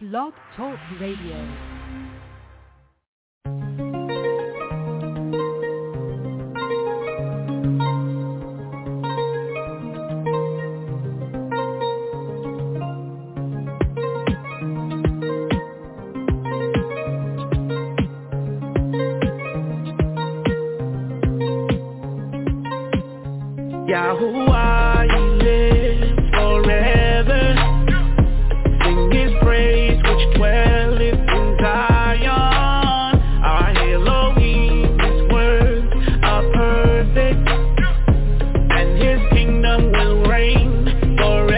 Blog Talk Radio. Yahuwah, you live forever. Sing his praise which dwelleth in Zion. Our Elohim, his words are perfect, and his kingdom will reign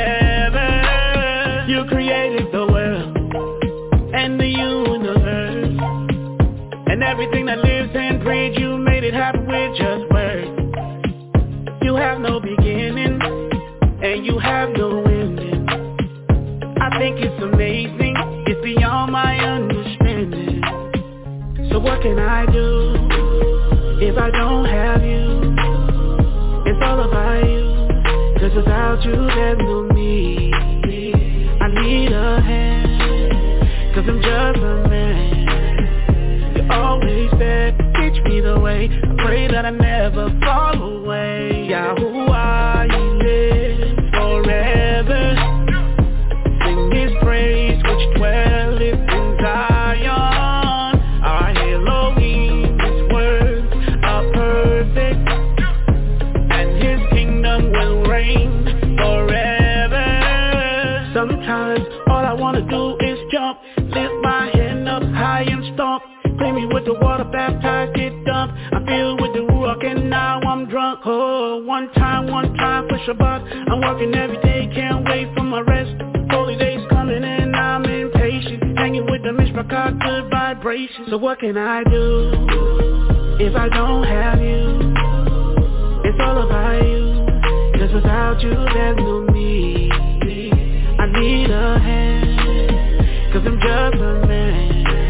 forever. You created the world and the universe, and everything that lives and breathes. You made it happen with just words. You have no beginning, and you have no ending. I think it's amazing, it's beyond my understanding. So what can I do if I don't have you? It's all about you, 'cause without you there's no me. I need a hand, 'cause I'm just a man. You're always there, teach me the way. I pray that I never fall away. Yahuwah, you live forever. Sing his praise which dwelleth in Zion. Our Elohim, his words are perfect, and his kingdom will reign forever. Sometimes all I wanna do is jump, lift my hand up high and stomp. Clean me with the water, baptize, get dumped. I feel with the Ruach and now I'm drunk. Oh, one time for Shabbat. I'm working every day, can't wait for my rest. Holy days coming and I'm impatient. Hanging with the Mishpachah, good vibrations. So what can I do if I don't have you? It's all about you, 'cause without you there's no me. I need a hand, 'cause I'm just a man.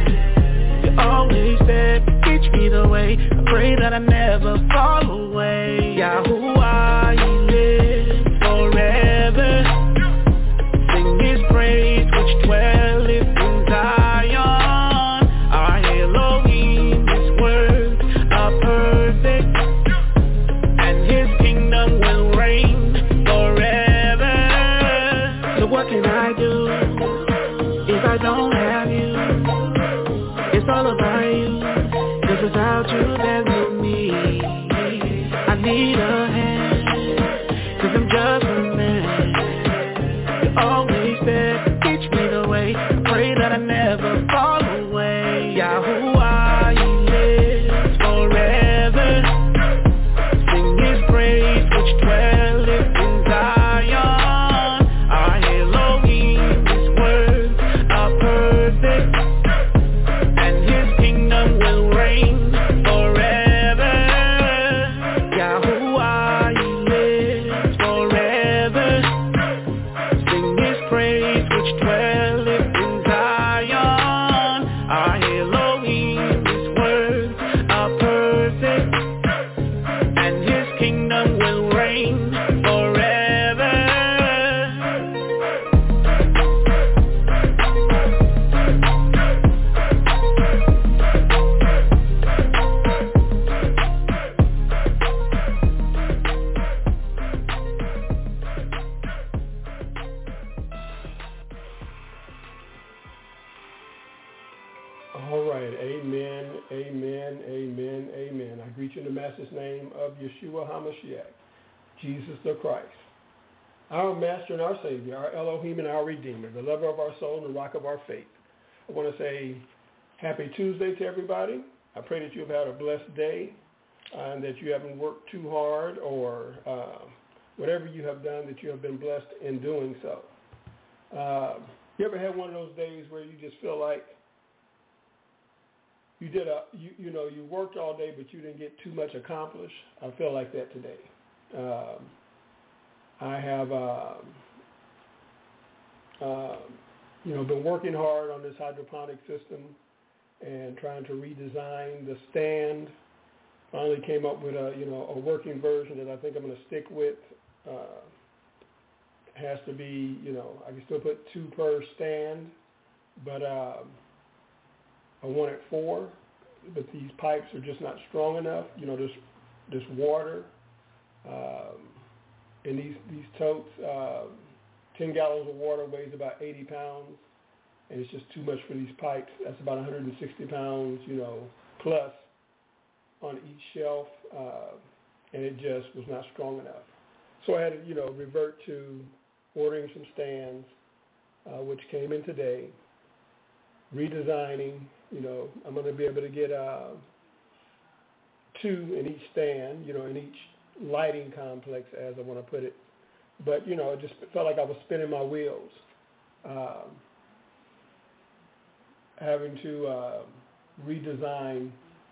Always there, teach me the way. I pray that I never fall away. Yahuwah, you live forever. Sing his praise which dwelleth in Zion. Our Elohim, his words are perfect, and his kingdom will reign forever. So what can I do if I don't have you? It's all about you, 'cause without you there's no me. I need a hand, 'cause I'm just a man. You're always there, teach me the way. I pray that I never fall away. Yahuwah, you live forever. Sing his praise which dwelleth in Zion. Our Elohim, his words are perfect, will reign forever. Yahuwah, you live forever. Sing his praise which dwelleth in Zion. Our Elohim, his words are perfect, and his kingdom will reign forever. Amen. I greet you in the Master's name of Yeshua HaMashiach, Jesus the Christ, our Master and our Savior, our Elohim and our Redeemer, the lover of our soul and the rock of our faith. I want to say happy Tuesday to everybody. I pray that you've had a blessed day and that you haven't worked too hard, or whatever you have done, that you have been blessed in doing so. You ever had one of those days where you just feel like you did you worked all day, but you didn't get too much accomplished? I feel like that today. I have, been working hard on this hydroponic system and trying to redesign the stand. Finally came up with a working version that I think I'm going to stick with. Has to be, I can still put 2 per stand, but I wanted 4, but these pipes are just not strong enough. This water in these totes, 10 gallons of water weighs about 80 pounds, and it's just too much for these pipes. That's about 160 pounds, plus on each shelf, and it just was not strong enough. So I had to, revert to ordering some stands, which came in today, redesigning. I'm going to be able to get 2 in each stand, in each lighting complex, as I want to put it. But, it just felt like I was spinning my wheels, having to redesign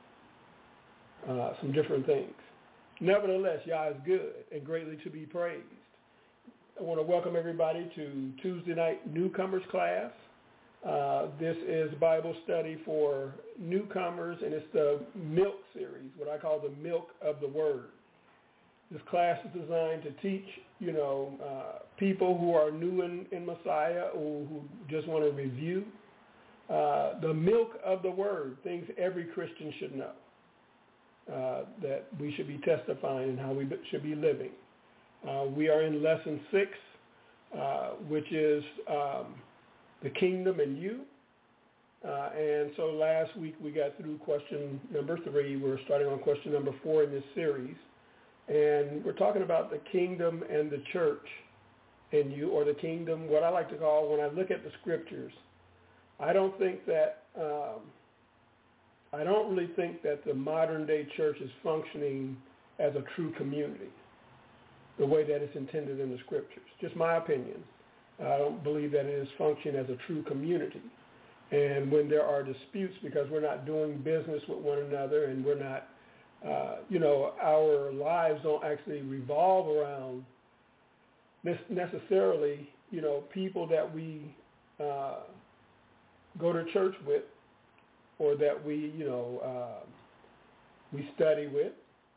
some different things. Nevertheless, Yah is good and greatly to be praised. I want to welcome everybody to Tuesday night newcomers class. This is Bible study for newcomers, and it's the Milk series, what I call the Milk of the Word. This class is designed to teach, people who are new in Messiah or who just want to review the milk of the Word, things every Christian should know, that we should be testifying and how we should be living. We are in lesson 6, which is the kingdom and you. And so last week we got through question number 3. We're starting on question number 4 in this series. And we're talking about the kingdom and the church in you, or the kingdom, what I like to call, when I look at the scriptures, I don't really think that the modern day church is functioning as a true community the way that it's intended in the scriptures. Just my opinion. I don't believe that it is functioning as a true community. And when there are disputes because we're not doing business with one another and we're not, our lives don't actually revolve around necessarily, people that we go to church with or that we study with,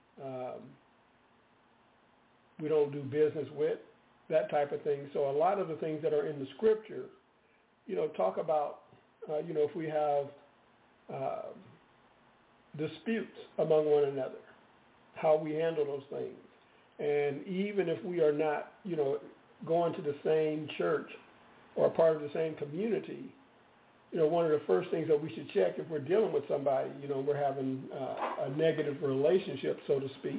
we don't do business with, that type of thing. So a lot of the things that are in the scripture, talk about, if we have disputes among one another, how we handle those things. And even if we are not, going to the same church or part of the same community, one of the first things that we should check if we're dealing with somebody, we're having a negative relationship, so to speak,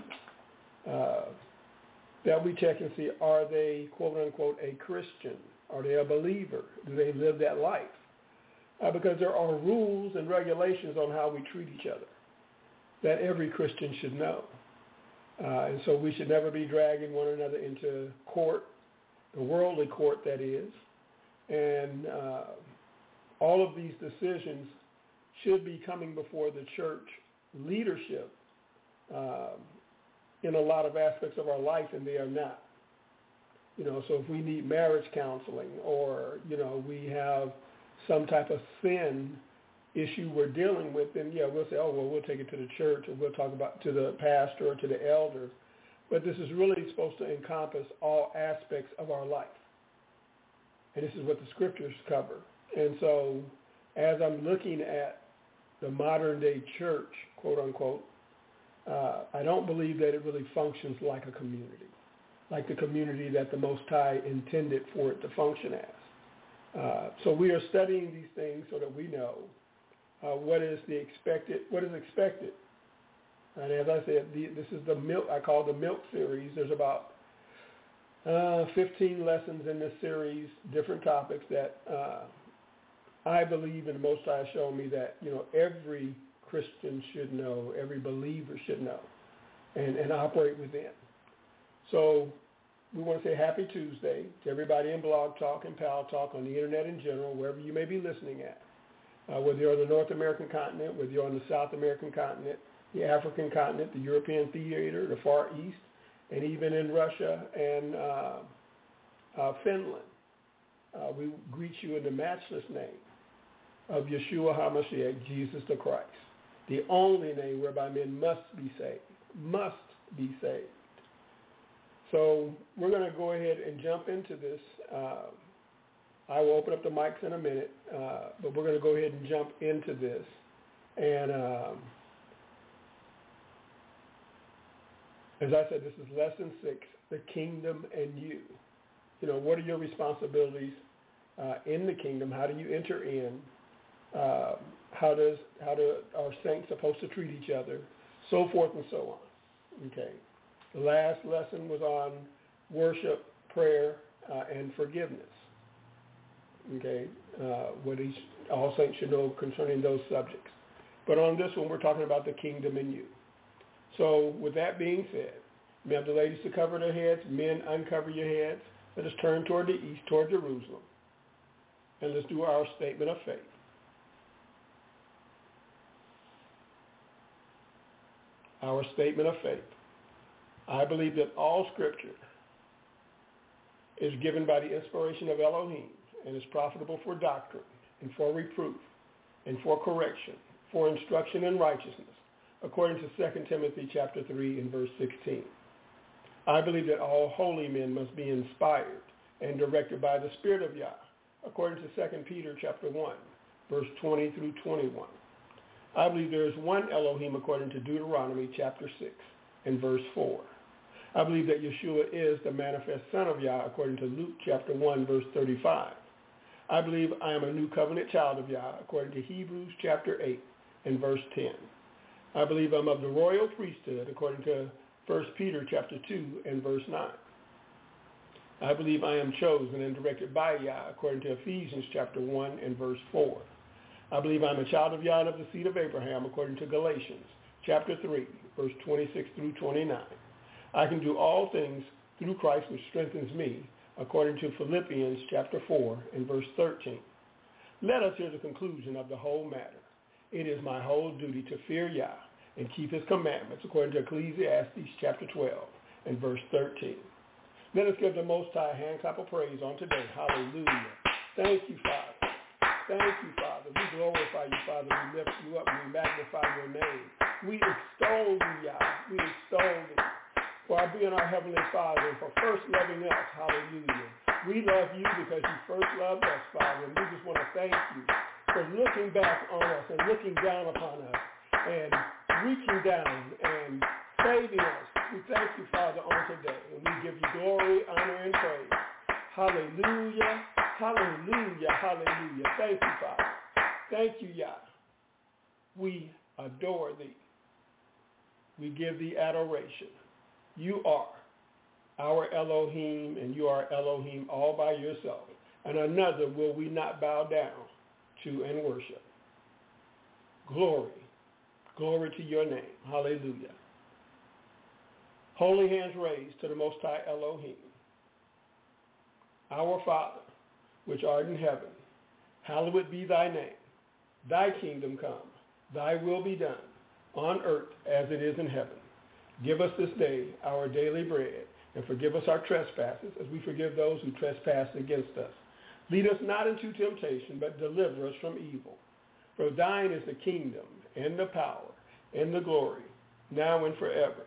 that we check and see, are they, quote unquote, a Christian? Are they a believer? Do they live that life? Because there are rules and regulations on how we treat each other that every Christian should know. And so we should never be dragging one another into court, the worldly court that is. And all of these decisions should be coming before the church leadership in a lot of aspects of our life, and they are not. So if we need marriage counseling or, we have some type of sin issue we're dealing with, then we'll say, we'll take it to the church, or we'll talk about to the pastor or to the elder. But this is really supposed to encompass all aspects of our life. And this is what the scriptures cover. And so as I'm looking at the modern day church, quote unquote, I don't believe that it really functions like a community, like the community that the Most High intended for it to function as. So we are studying these things so that we know what is expected. And as I said, this is the milk, I call the Milk series. There's about 15 lessons in this series, different topics that I believe, and the Most High shown me that, every Christian should know, every believer should know, and operate within. So we want to say Happy Tuesday to everybody in Blog Talk and Pal Talk, on the internet in general, wherever you may be listening at. Whether you're on the North American continent, whether you're on the South American continent, the African continent, the European theater, the Far East, and even in Russia and Finland. We greet you in the matchless name of Yeshua HaMashiach, Jesus the Christ, the only name whereby men must be saved. So we're going to go ahead and jump into this I will open up the mics in a minute, but we're going to go ahead and jump into this. And as I said, this is lesson 6, the kingdom and you. You know, what are your responsibilities in the kingdom? How do you enter in? How do our saints supposed to treat each other? So forth and so on. Okay. The last lesson was on worship, prayer, and forgiveness. Okay. What all saints should know concerning those subjects. But on this one, we're talking about the kingdom and you. So with that being said, we have the ladies to cover their heads. Men, uncover your heads. Let us turn toward the east, toward Jerusalem. And let's do our statement of faith. Our statement of faith. I believe that all Scripture is given by the inspiration of Elohim and is profitable for doctrine and for reproof and for correction, for instruction in righteousness, according to 2 Timothy chapter 3 and verse 16. I believe that all holy men must be inspired and directed by the Spirit of Yah, according to 2 Peter chapter 1, verse 20 through 21. I believe there is one Elohim according to Deuteronomy chapter 6 and verse 4. I believe that Yeshua is the manifest Son of Yah according to Luke chapter 1, verse 35. I believe I am a new covenant child of Yah according to Hebrews chapter 8 and verse 10. I believe I'm of the royal priesthood according to 1 Peter chapter 2 and verse 9. I believe I am chosen and directed by Yah according to Ephesians chapter 1 and verse 4. I believe I'm a child of Yah and of the seed of Abraham according to Galatians chapter 3 verse 26 through 29. I can do all things through Christ which strengthens me according to Philippians chapter 4 and verse 13. Let us hear the conclusion of the whole matter. It is my whole duty to fear Yah and keep his commandments according to Ecclesiastes chapter 12 and verse 13. Let us give the Most High a hand clap of praise on today. Hallelujah. Thank you, Father. Thank you, Father. We glorify you, Father. We lift you up. We magnify your name. We extol you, Yah. We extol thee for our being our Heavenly Father and for first loving us. Hallelujah. We love you because you first loved us, Father, and we just want to thank you for looking back on us and looking down upon us and reaching down and saving us. We thank you, Father, on today, and we give you glory, honor, and praise. Hallelujah, hallelujah, hallelujah. Thank you, Father. Thank you, Yah. We adore thee. We give thee adoration. You are our Elohim, and you are Elohim all by yourself. And another will we not bow down to and worship. Glory, glory to your name. Hallelujah. Holy hands raised to the Most High Elohim. Our Father, which art in heaven, hallowed be thy name. Thy kingdom come, thy will be done, on earth as it is in heaven. Give us this day our daily bread, and forgive us our trespasses, as we forgive those who trespass against us. Lead us not into temptation, but deliver us from evil. For thine is the kingdom, and the power, and the glory, now and forever.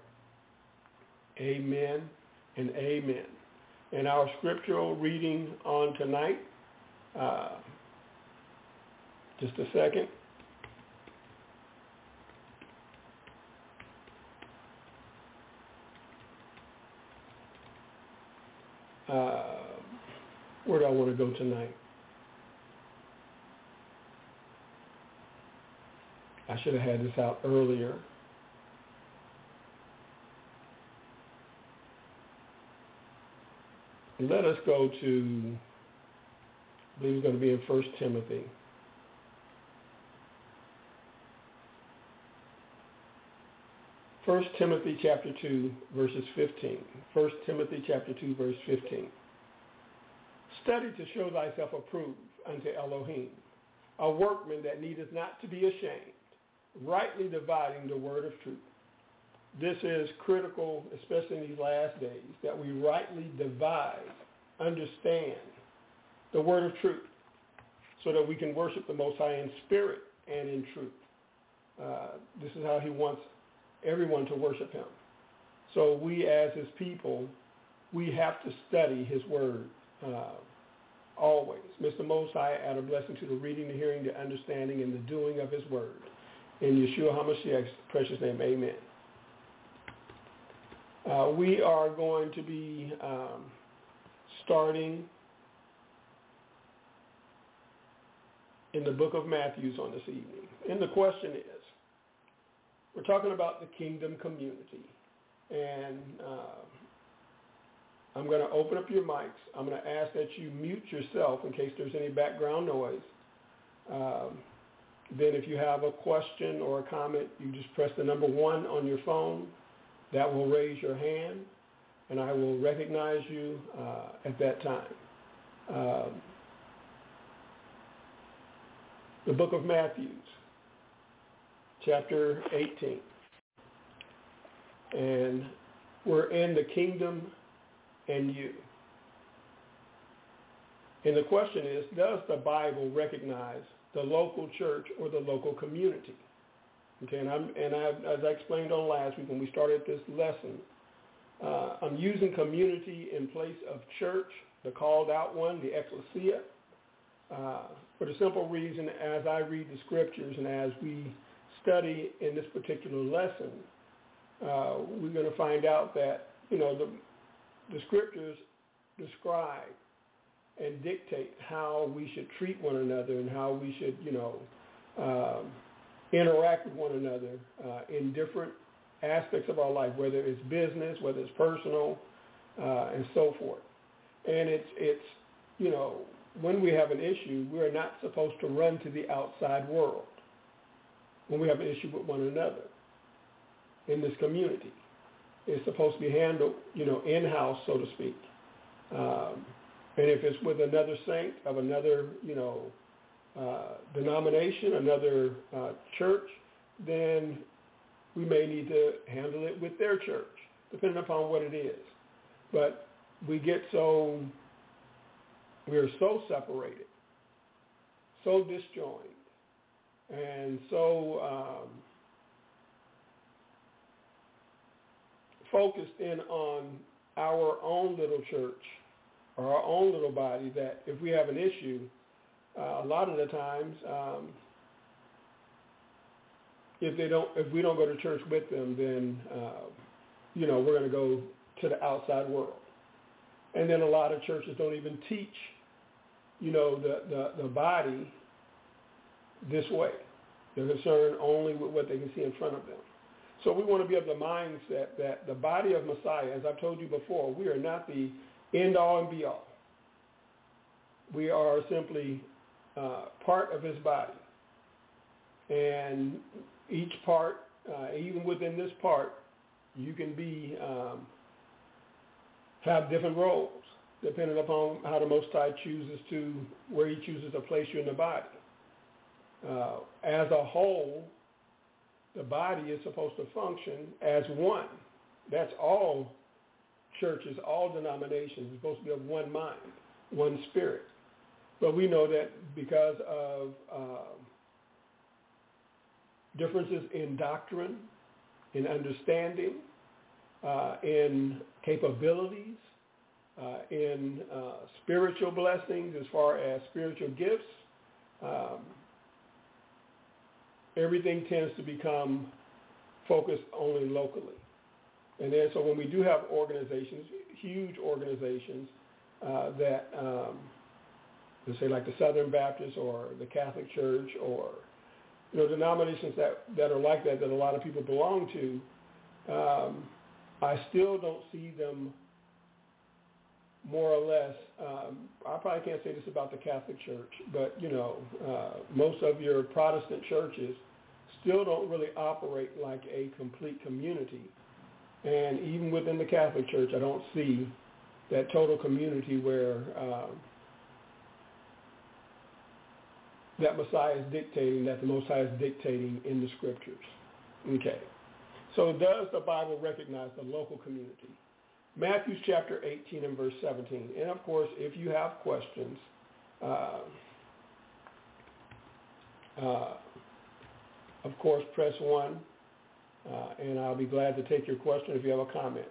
Amen and amen. And our scriptural reading on tonight, just a second. Where do I want to go tonight? I should have had this out earlier. Let us go to, I believe it's going to be in 1 Timothy. First Timothy chapter 2, verses 15. 1 Timothy chapter 2, verse 15. Study to show thyself approved unto Elohim, a workman that needeth not to be ashamed, rightly dividing the word of truth. This is critical, especially in these last days, that we rightly divide, understand the word of truth so that we can worship the Most High in spirit and in truth. This is how he wants everyone to worship him. So we as his people, we have to study his word always. Mr. Most High, add a blessing to the reading, the hearing, the understanding, and the doing of his word. In Yeshua HaMashiach's precious name, amen. We are going to be starting in the book of Matthew on this evening. And the question is, we're talking about the kingdom community. And I'm going to open up your mics. I'm going to ask that you mute yourself in case there's any background noise. Then if you have a question or a comment, you just press the number 1 on your phone. That will raise your hand, and I will recognize you at that time. The book of Matthew, chapter 18. And we're in the kingdom and you. And the question is, does the Bible recognize the local church or the local community? Okay, as I explained on last week when we started this lesson, I'm using community in place of church, the called out one, the ecclesia, for the simple reason as I read the scriptures and as we study in this particular lesson, we're going to find out that, the scriptures describe and dictate how we should treat one another and how we should, interact with one another in different aspects of our life, whether it's business, whether it's personal, and so forth. And it's when we have an issue, we're not supposed to run to the outside world when we have an issue with one another in this community. It's supposed to be handled, in-house, so to speak. And if it's with another saint of another, denomination, another church, then we may need to handle it with their church, depending upon what it is. But we are so separated, so disjoined, and so focused in on our own little church or our own little body that if we have an issue, a lot of the times, if we don't go to church with them, then we're going to go to the outside world. And then a lot of churches don't even teach, the body this way. They're concerned only with what they can see in front of them. So we want to be of the mindset that the body of Messiah, as I've told you before, we are not the end-all and be-all. We are simply part of his body. And each part, even within this part, you can have different roles depending upon how the Most High where he chooses to place you in the body. As a whole, the body is supposed to function as one. That's all churches, all denominations. It's supposed to be of one mind, one spirit. But we know that because of differences in doctrine, in understanding, in capabilities, in spiritual blessings as far as spiritual gifts, everything tends to become focused only locally. And then so when we do have organizations, huge organizations that, let's say like the Southern Baptist or the Catholic Church or, denominations that are like that a lot of people belong to, I still don't see them more or less, I probably can't say this about the Catholic Church, but, most of your Protestant churches still don't really operate like a complete community. And even within the Catholic Church, I don't see that total community where that Messiah is dictating, that the Most High is dictating in the Scriptures. Okay. So does the Bible recognize the local community? Matthew chapter 18 and verse 17. And of course, if you have questions, of course, press 1, and I'll be glad to take your question if you have a comment.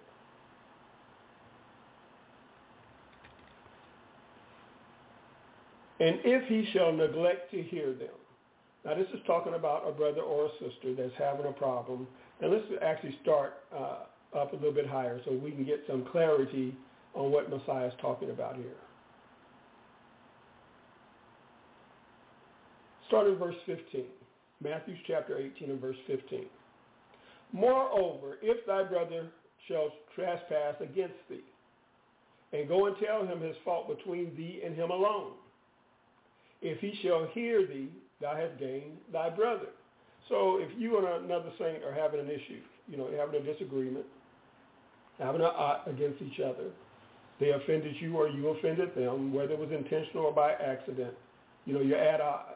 And if he shall neglect to hear them. Now this is talking about a brother or a sister that's having a problem. And let's actually start up a little bit higher so we can get some clarity on what Messiah is talking about here. Start in verse 15. Matthew chapter 18 and verse 15. Moreover, if thy brother shall trespass against thee, and go and tell him his fault between thee and him alone. If he shall hear thee, thou hast gained thy brother. So if you and another saint are having an issue, having a disagreement, having an ought against each other, they offended you or you offended them, whether it was intentional or by accident, you're at odds.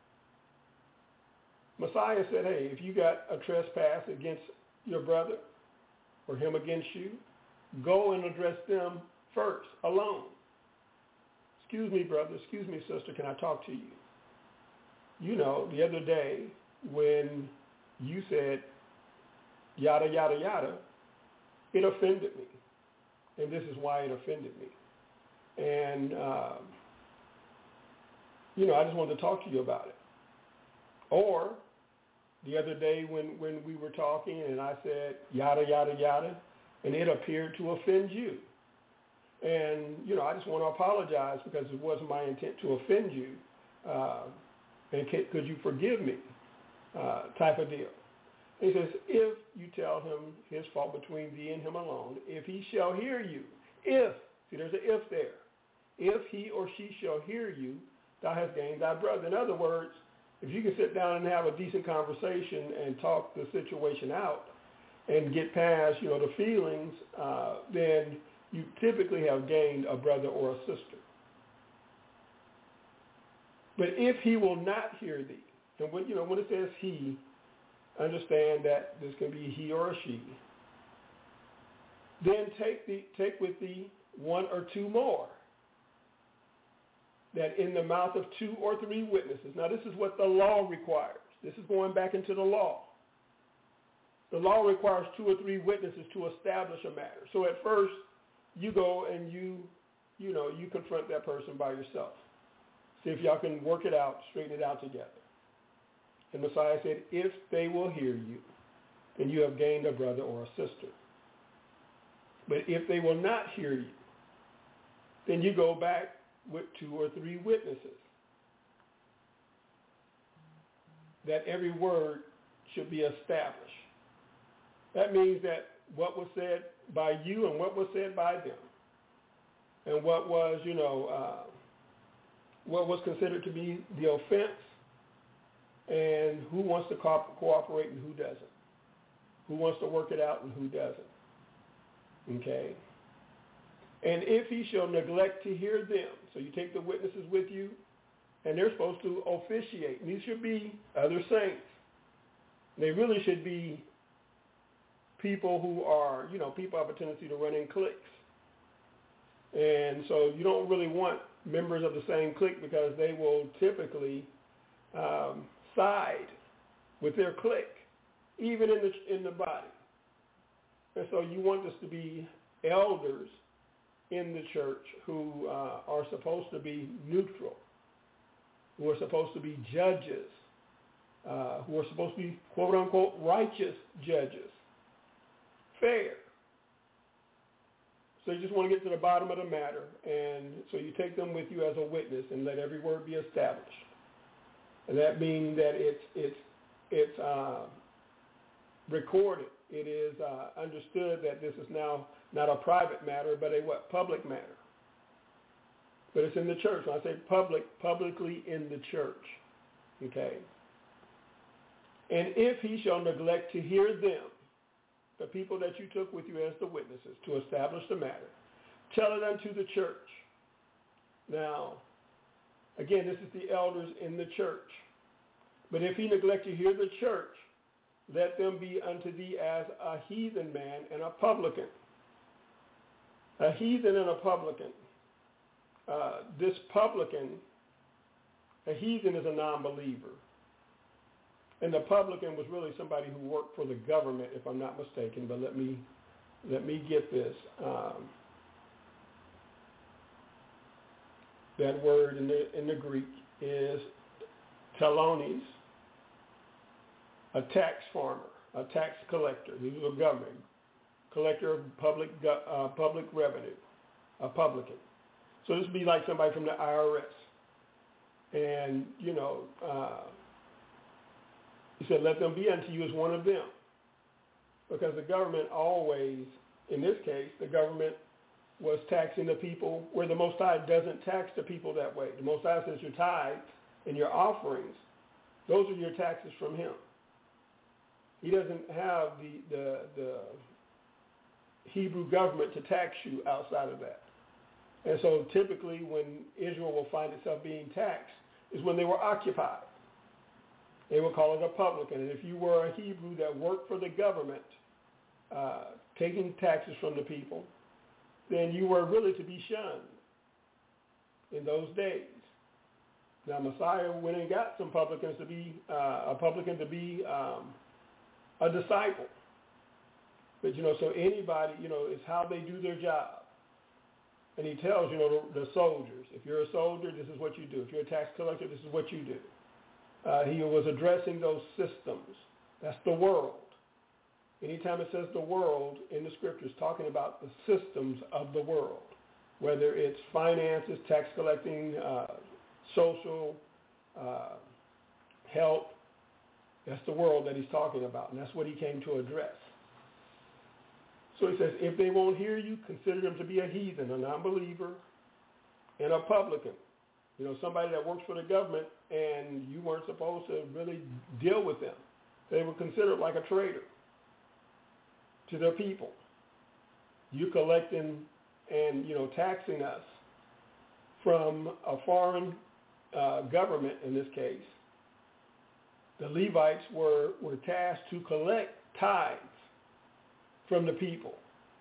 Messiah said, hey, if you got a trespass against your brother or him against you, go and address them first, alone. Excuse me, brother. Excuse me, sister. Can I talk to you? The other day when you said yada, yada, yada, it offended me. And this is why it offended me. And, I just wanted to talk to you about it. Or the other day when we were talking and I said yada, yada, yada, and it appeared to offend you. And, I just want to apologize because it wasn't my intent to offend you. And could you forgive me? Type of deal. And he says, if you tell him his fault between thee and him alone, if he shall hear you, see there's an if there. If he or she shall hear you, thou hast gained thy brother. In other words, if you can sit down and have a decent conversation and talk the situation out and get past, the feelings, then you typically have gained a brother or a sister. But if he will not hear thee, and when it says he, understand that this can be he or a she, then take with thee one or two more, that in the mouth of 2 or 3 witnesses. Now this is what the law requires. This is going back into the law. The law requires 2 or 3 witnesses to establish a matter. So at first, you go and you confront that person by yourself. See if y'all can work it out, straighten it out together. And Messiah said, if they will hear you, then you have gained a brother or a sister. But if they will not hear you, then you go back with 2 or 3 witnesses. That every word should be established. That means that what was said by you and what was said by them, and what was, what was considered to be the offense, and who wants to cooperate and who doesn't, who wants to work it out and who doesn't. Okay? And if he shall neglect to hear them, so you take the witnesses with you, and they're supposed to officiate. And these should be other saints. They really should be people who are, people have a tendency to run in cliques. And so you don't really want members of the same clique because they will typically side with their clique, even in the body. And so you want this to be elders in the church who are supposed to be neutral, who are supposed to be judges, who are supposed to be, quote unquote, righteous judges, fair. So you just want to get to the bottom of the matter, and so you take them with you as a witness and let every word be established. And that means that it's recorded. It is understood that this is now not a private matter, but a public matter. But it's in the church. When I say publicly in the church. Okay? And if he shall neglect to hear them, the people that you took with you as the witnesses, to establish the matter, tell it unto the church. Now, again, this is the elders in the church. But if he neglect to hear the church, let them be unto thee as a heathen man and a publican. A heathen and a publican. This publican, a heathen is a non-believer. And the publican was really somebody who worked for the government, if I'm not mistaken. But let me That word in the Greek is telones, a tax farmer, a tax collector. He was a government collector of public revenue, a publican. So this would be like somebody from the IRS. And, he said, let them be unto you as one of them. Because the government always, in this case, the government was taxing the people where the Most High doesn't tax the people that way. The Most High says your tithes and your offerings, those are your taxes from him. He doesn't have the Hebrew government to tax you outside of that. And so typically when Israel will find itself being taxed is when they were occupied. They would call it a publican. And if you were a Hebrew that worked for the government, taking taxes from the people, then you were really to be shunned in those days. Now Messiah went and got some publicans to be a publican to be a disciple. But so anybody, it's how they do their job. And he tells, the soldiers, if you're a soldier, this is what you do. If you're a tax collector, this is what you do. He was addressing those systems. That's the world. Anytime it says the world in the scriptures, talking about the systems of the world, whether it's finances, tax collecting, social, health, that's the world that he's talking about, and that's what he came to address. So he says, if they won't hear you, consider them to be a heathen, a non-believer, and a publican. Somebody that works for the government, and you weren't supposed to really deal with them. They were considered like a traitor to their people. You collecting and, taxing us from a foreign government in this case. The Levites were tasked to collect tithes from the people.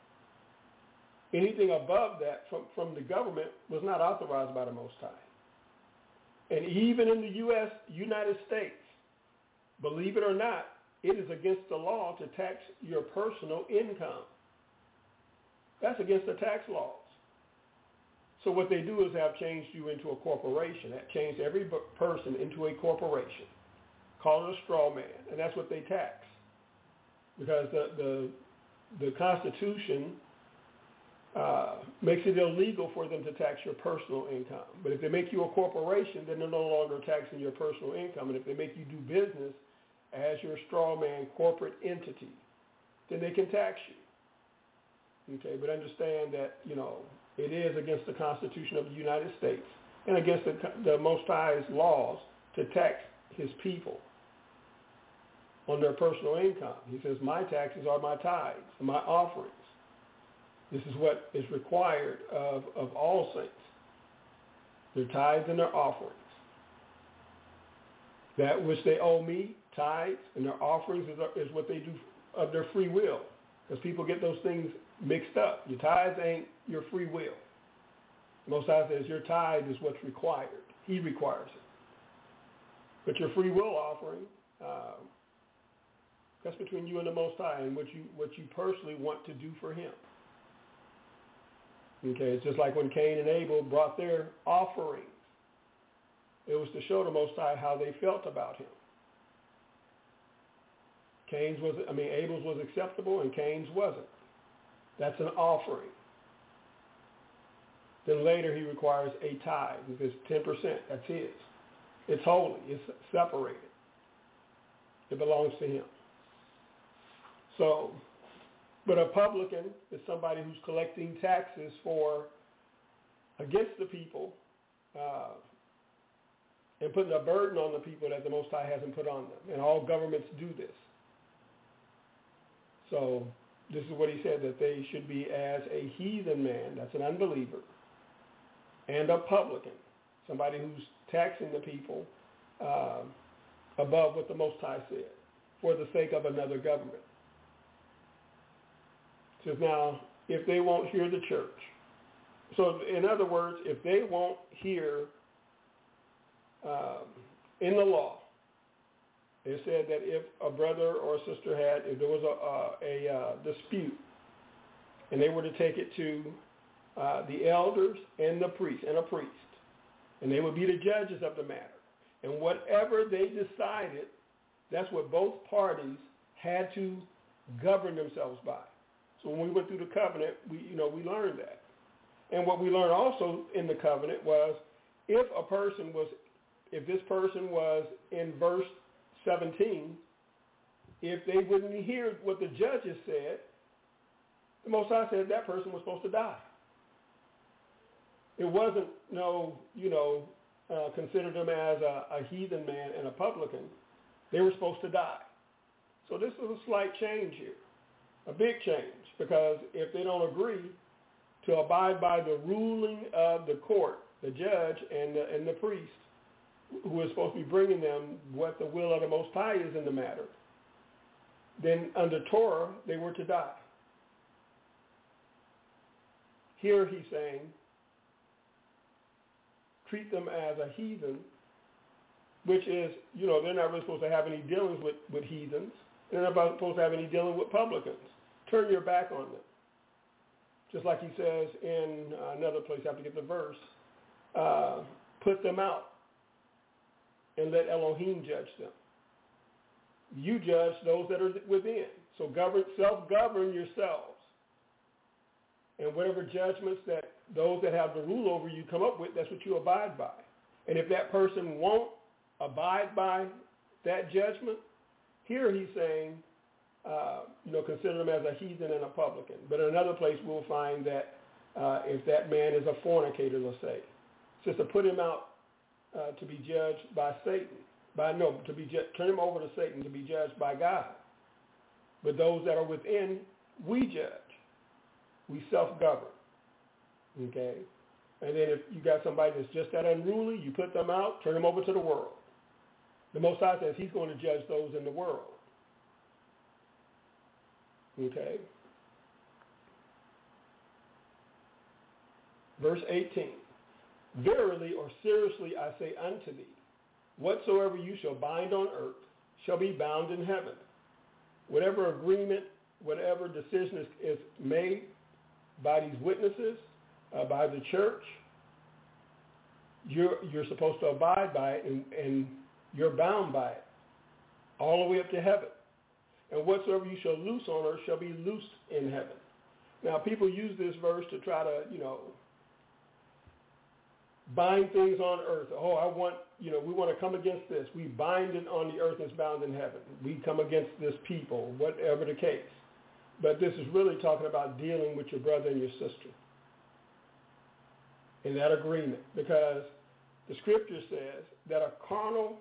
Anything above that from the government was not authorized by the Most High. And even in the United States, believe it or not, it is against the law to tax your personal income. That's against the tax laws. So what they do is have changed you into a corporation. That changed every person into a corporation. Call it a straw man, and that's what they tax. Because the Constitution makes it illegal for them to tax your personal income. But if they make you a corporation, then they're no longer taxing your personal income. And if they make you do business as your straw man corporate entity, then they can tax you. Okay, but understand that, it is against the Constitution of the United States and against the Most High's laws to tax his people on their personal income. He says, my taxes are my tithes and my offerings. This is what is required of all saints, their tithes and their offerings. That which they owe me, tithes and their offerings, is what they do of their free will. Because people get those things mixed up. Your tithes ain't your free will. Most High says your tithe is what's required. He requires it. But your free will offering, that's between you and the Most High and what you personally want to do for him. Okay, it's just like when Cain and Abel brought their offerings. It was to show the Most High how they felt about him. Abel's was acceptable and Cain's wasn't. That's an offering. Then later he requires a tithe. He says 10%, that's his. It's holy, it's separated. It belongs to him. So, but a publican is somebody who's collecting taxes against the people and putting a burden on the people that the Most High hasn't put on them. And all governments do this. So this is what he said, that they should be as a heathen man, that's an unbeliever, and a publican, somebody who's taxing the people above what the Most High said for the sake of another government. Says now, if they won't hear the church. So in other words, if they won't hear in the law, it said that if a brother or a sister if there was a dispute, and they were to take it to the elders and the priest, and they would be the judges of the matter. And whatever they decided, that's what both parties had to govern themselves by. So when we went through the covenant, we learned that. And what we learned also in the covenant was if this person was in verse 17, if they wouldn't hear what the judges said, the Most High said that person was supposed to die. It wasn't considered them as a heathen man and a publican. They were supposed to die. So this is a slight change here, a big change, because if they don't agree to abide by the ruling of the court, the judge and the priest, who is supposed to be bringing them what the will of the Most High is in the matter, then under Torah, they were to die. Here he's saying, treat them as a heathen, which is, they're not really supposed to have any dealings with heathens. They're not supposed to have any dealing with publicans. Turn your back on them. Just like he says in another place, I have to get the verse, put them out and let Elohim judge them. You judge those that are within. So self-govern yourselves. And whatever judgments that those that have the rule over you come up with, that's what you abide by. And if that person won't abide by that judgment, here he's saying, consider them as a heathen and a publican. But in another place we'll find that if that man is a fornicator, let's say, it's just to put him out to be judged by Satan. Turn him over to Satan to be judged by God. But those that are within, we judge. We self-govern. Okay? And then if you got somebody that's just that unruly, you put them out, turn them over to the world. The Most High says he's going to judge those in the world. Okay? Verse 18. Verily or seriously I say unto thee, whatsoever you shall bind on earth shall be bound in heaven. Whatever agreement, whatever decision is made by these witnesses, by the church, you're supposed to abide by it, and you're bound by it all the way up to heaven. And whatsoever you shall loose on earth shall be loosed in heaven. Now, people use this verse to try to, bind things on earth. We want to come against this. We bind it on the earth and it's bound in heaven. We come against this people, whatever the case. But this is really talking about dealing with your brother and your sister in that agreement, because the scripture says that the carnal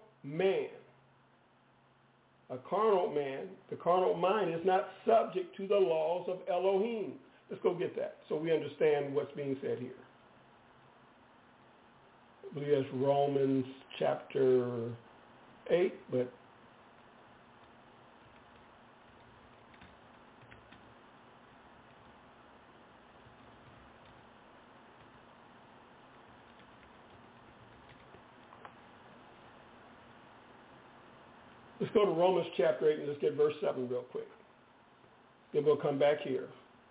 mind is not subject to the laws of Elohim. Let's go get that so we understand what's being said here. I believe that's Romans chapter 8, but let's go to Romans chapter 8 and let's get verse 7 real quick. Then we'll come back here.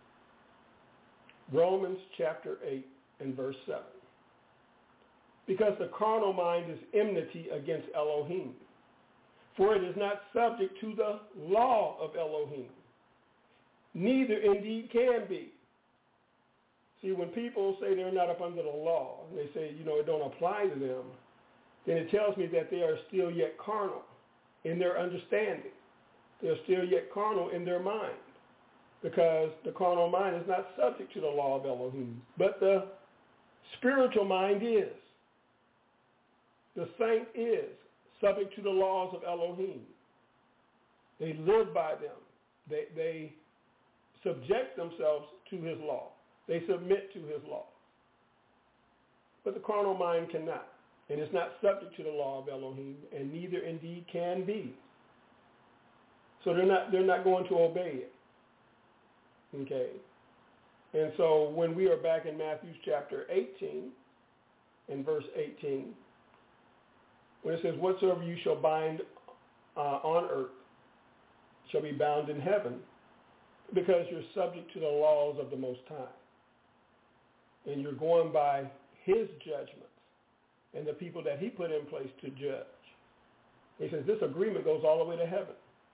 Romans chapter 8 and verse 7. Because the carnal mind is enmity against Elohim, for it is not subject to the law of Elohim, neither indeed can be. See, when people say they're not up under the law, and they say, it don't apply to them, then it tells me that they are still yet carnal in their understanding. They're still yet carnal in their mind, because the carnal mind is not subject to the law of Elohim, but the spiritual mind is. The saint is subject to the laws of Elohim. They live by them. They subject themselves to his law. They submit to his law. But the carnal mind cannot, and it's not subject to the law of Elohim, and neither indeed can be. So they're not going to obey it. Okay? And so when we are back in Matthew chapter 18, in verse 18, when it says, whatsoever you shall bind on earth shall be bound in heaven, because you're subject to the laws of the Most High. And you're going by his judgments. and the people that he put in place to judge. He says this agreement goes all the way to heaven.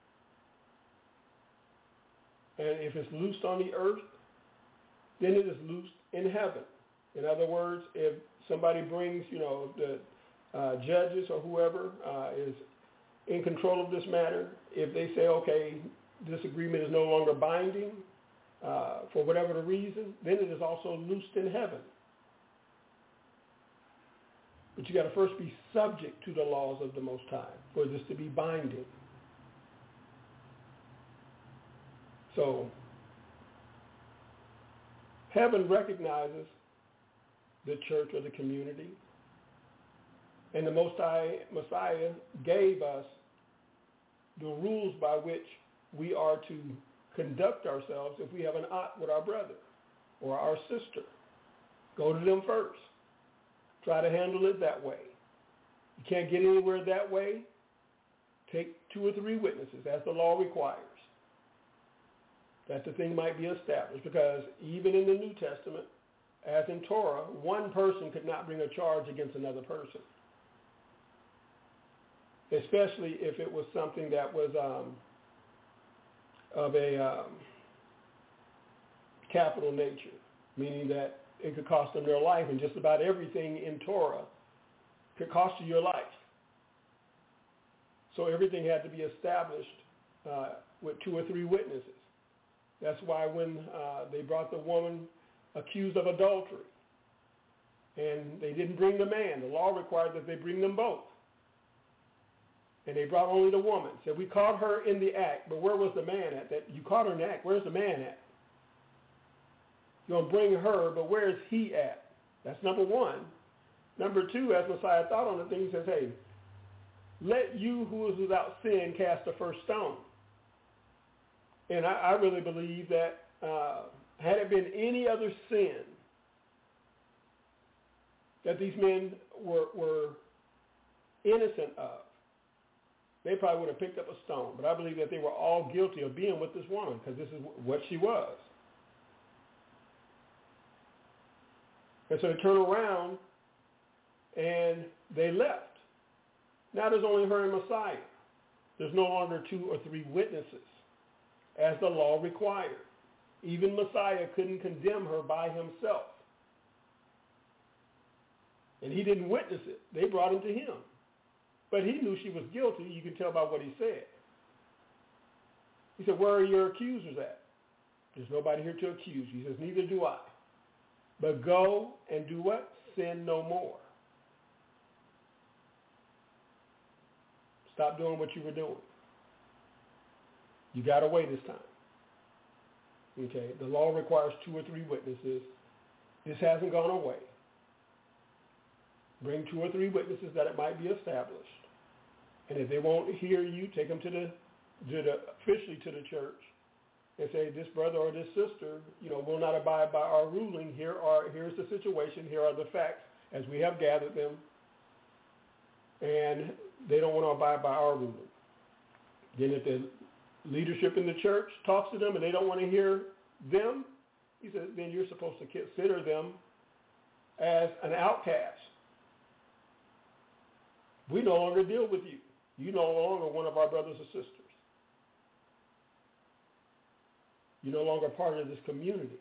And if it's loosed on the earth, then it is loosed in heaven. In other words, if somebody brings, the judges or whoever is in control of this matter, if they say, okay, this agreement is no longer binding for whatever the reason, then it is also loosed in heaven. But you got to first be subject to the laws of the Most High for this to be binding. So, heaven recognizes the church or the community, and the Most High Messiah gave us the rules by which we are to conduct ourselves if we have an ought with our brother or our sister. Go to them first. Try to handle it that way. You can't get anywhere that way. Take 2 or 3 witnesses, as the law requires, that the thing might be established. Because even in the New Testament, as in Torah, one person could not bring a charge against another person, especially if it was something that was of a capital nature, meaning that it could cost them their life, and just about everything in Torah could cost you your life. So everything had to be established with 2 or 3 witnesses. That's why when they brought the woman accused of adultery, and they didn't bring the man, the law required that they bring them both. And they brought only the woman. Said, we caught her in the act, but where was the man at? That you caught her in the act, where's the man at? You're going to bring her, but where is he at? That's number 1. Number 2, as Messiah thought on the thing, he says, hey, let you who is without sin cast the first stone. And I really believe that had it been any other sin that these men were innocent of, they probably would have picked up a stone. But I believe that they were all guilty of being with this woman, because this is what she was. And so they turn around and they left. Now there's only her and Messiah. There's no longer 2 or 3 witnesses, as the law required. Even Messiah couldn't condemn her by himself. And he didn't witness it. They brought him to him. But he knew she was guilty. You can tell by what he said. He said, where are your accusers at? There's nobody here to accuse you. He says, neither do I. But go and do what? Sin no more. Stop doing what you were doing. You got away this time. Okay, the law requires 2 or 3 witnesses. This hasn't gone away. Bring 2 or 3 witnesses that it might be established. And if they won't hear you, take them officially to the church and say, this brother or this sister, will not abide by our ruling. Here's the situation. Here are the facts as we have gathered them. And they don't want to abide by our ruling. Then if the leadership in the church talks to them and they don't want to hear them, he says, then you're supposed to consider them as an outcast. We no longer deal with you. You're no longer one of our brothers or sisters. You're no longer part of this community.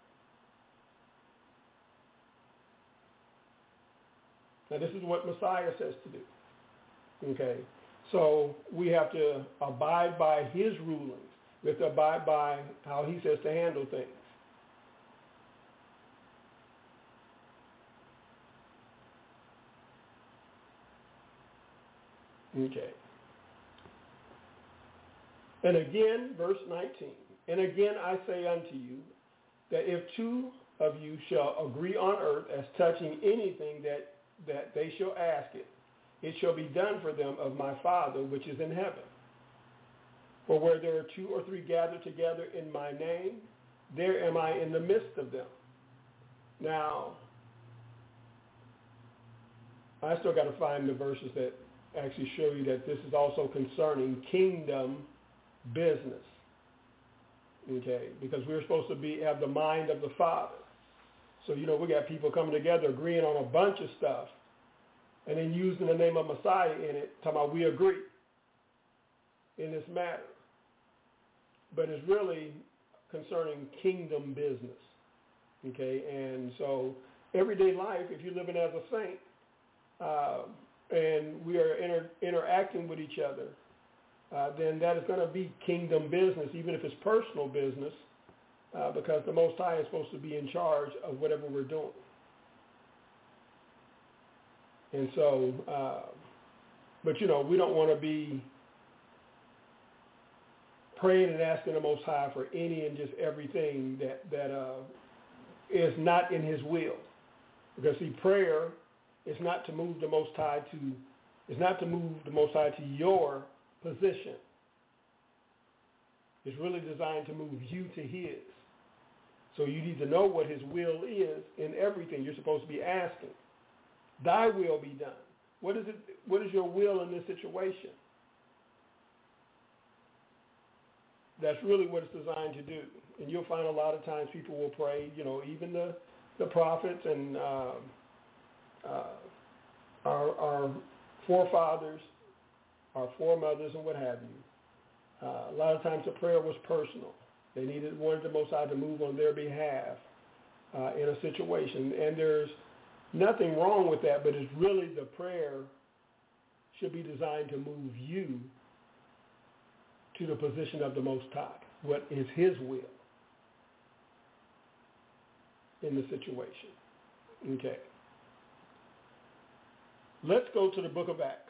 Now this is what Messiah says to do. Okay? So we have to abide by his rulings. We have to abide by how he says to handle things. Okay. And again, verse 19. And again I say unto you, that if 2 of you shall agree on earth as touching anything that they shall ask it, it shall be done for them of my Father which is in heaven. For where there are 2 or 3 gathered together in my name, there am I in the midst of them. Now, I still got to find the verses that actually show you that this is also concerning kingdom business. Okay, because we're supposed to have the mind of the Father. So, we got people coming together agreeing on a bunch of stuff and then using the name of Messiah in it, talking about we agree in this matter. But it's really concerning kingdom business, okay? And so everyday life, if you're living as a saint, and we are interacting with each other, then that is going to be kingdom business, even if it's personal business, because the Most High is supposed to be in charge of whatever we're doing. And so, but you know, we don't want to be praying and asking the Most High for any and just everything that is not in His will. Because see, prayer is not to move the Most High to your position. It's really designed to move you to His. So you need to know what His will is in everything you're supposed to be asking. Thy will be done. What is it? What is your will in this situation? That's really what it's designed to do. And you'll find a lot of times people will pray, you know, even the prophets and our forefathers, our foremothers, and what have you. A lot of times the prayer was personal. They wanted the Most High to move on their behalf in a situation. And there's nothing wrong with that, but it's really the prayer should be designed to move you to the position of the Most High. What is His will in the situation? Okay. Let's go to the book of Acts.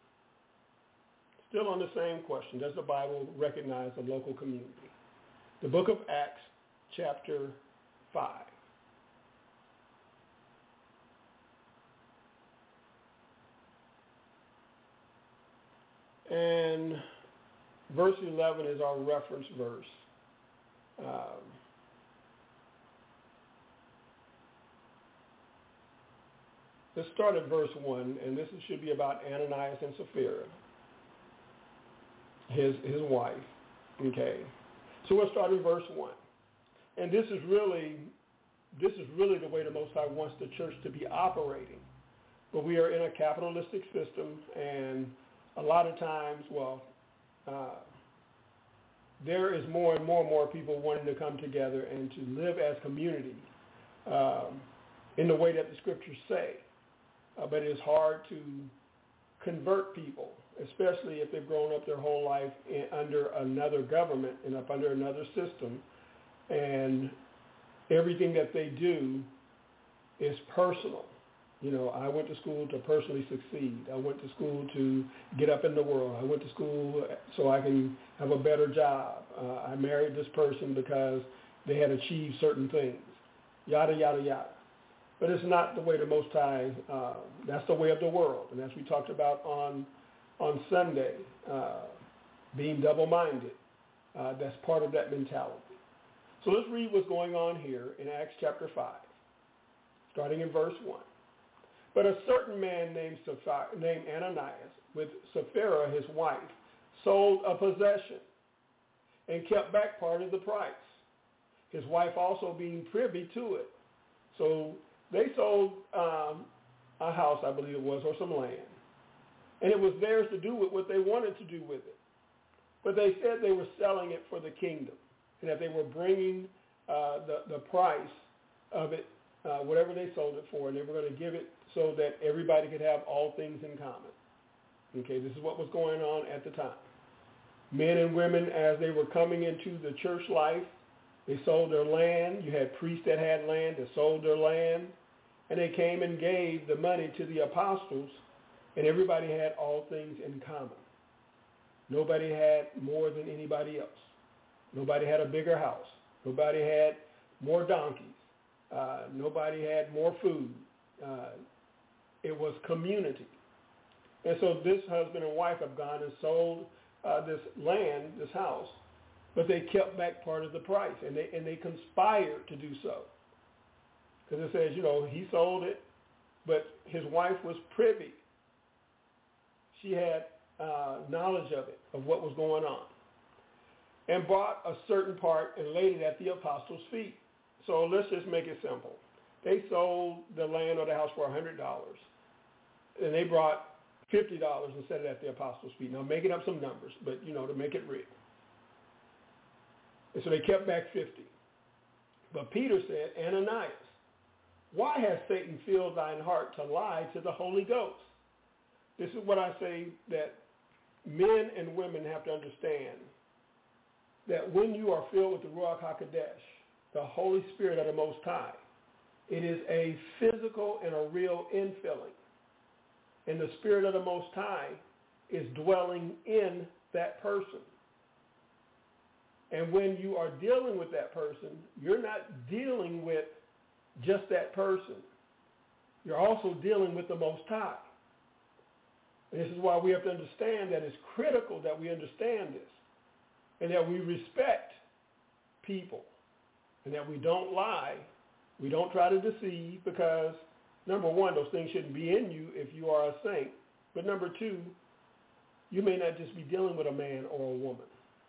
Still on the same question. Does the Bible recognize a local community? The book of Acts, chapter 5. And verse 11 is our reference verse. Let's start at verse 1, and this should be about Ananias and Sapphira, his wife. Okay. So we'll start in verse 1. And this is really the way the Most High wants the church to be operating. But we are in a capitalistic system, and a lot of times, there is more and more people wanting to come together and to live as community in the way that the scriptures say. But it's hard to convert people, especially if they've grown up their whole life under another government and up under another system, and everything that they do is personal. You know, I went to school to personally succeed. I went to school to get up in the world. I went to school so I can have a better job. I married this person because they had achieved certain things, yada, yada, yada. But it's not the way the Most High, that's the way of the world. And as we talked about on Sunday, being double-minded, that's part of that mentality. So let's read what's going on here in Acts chapter 5, starting in verse 1. But a certain man named Ananias, with Sapphira his wife, sold a possession and kept back part of the price, his wife also being privy to it. So they sold a house, I believe it was, or some land. And it was theirs to do with what they wanted to do with it. But they said they were selling it for the kingdom, and that they were bringing the price of it, whatever they sold it for, and they were going to give it so that everybody could have all things in common. Okay, this is what was going on at the time. Men and women, as they were coming into the church life, they sold their land. You had priests that had land that sold their land. And they came and gave the money to the apostles, and everybody had all things in common. Nobody had more than anybody else. Nobody had a bigger house. Nobody had more donkeys. Nobody had more food. It was community. And so this husband and wife have gone and sold this land, this house, but they kept back part of the price, and they conspired to do so. Because it says, you know, he sold it, but his wife was privy. She had knowledge of it, of what was going on, and bought a certain part and laid it at the apostles' feet. So let's just make it simple. They sold the land or the house for $100. and they brought $50 and set it at the apostles' feet. Now, I'm making up some numbers, but, to make it real. And so they kept back 50. But Peter said, Ananias, why has Satan filled thine heart to lie to the Holy Ghost? This is what I say that men and women have to understand, that when you are filled with the Ruach HaKodesh, the Holy Spirit of the Most High, it is a physical and a real infilling. And the Spirit of the Most High is dwelling in that person. And when you are dealing with that person, you're not dealing with just that person. You're also dealing with the Most High. And this is why we have to understand that it's critical that we understand this and that we respect people and that we don't lie. We don't try to deceive because, number one, those things shouldn't be in you if you are a saint. But number two, you may not just be dealing with a man or a woman.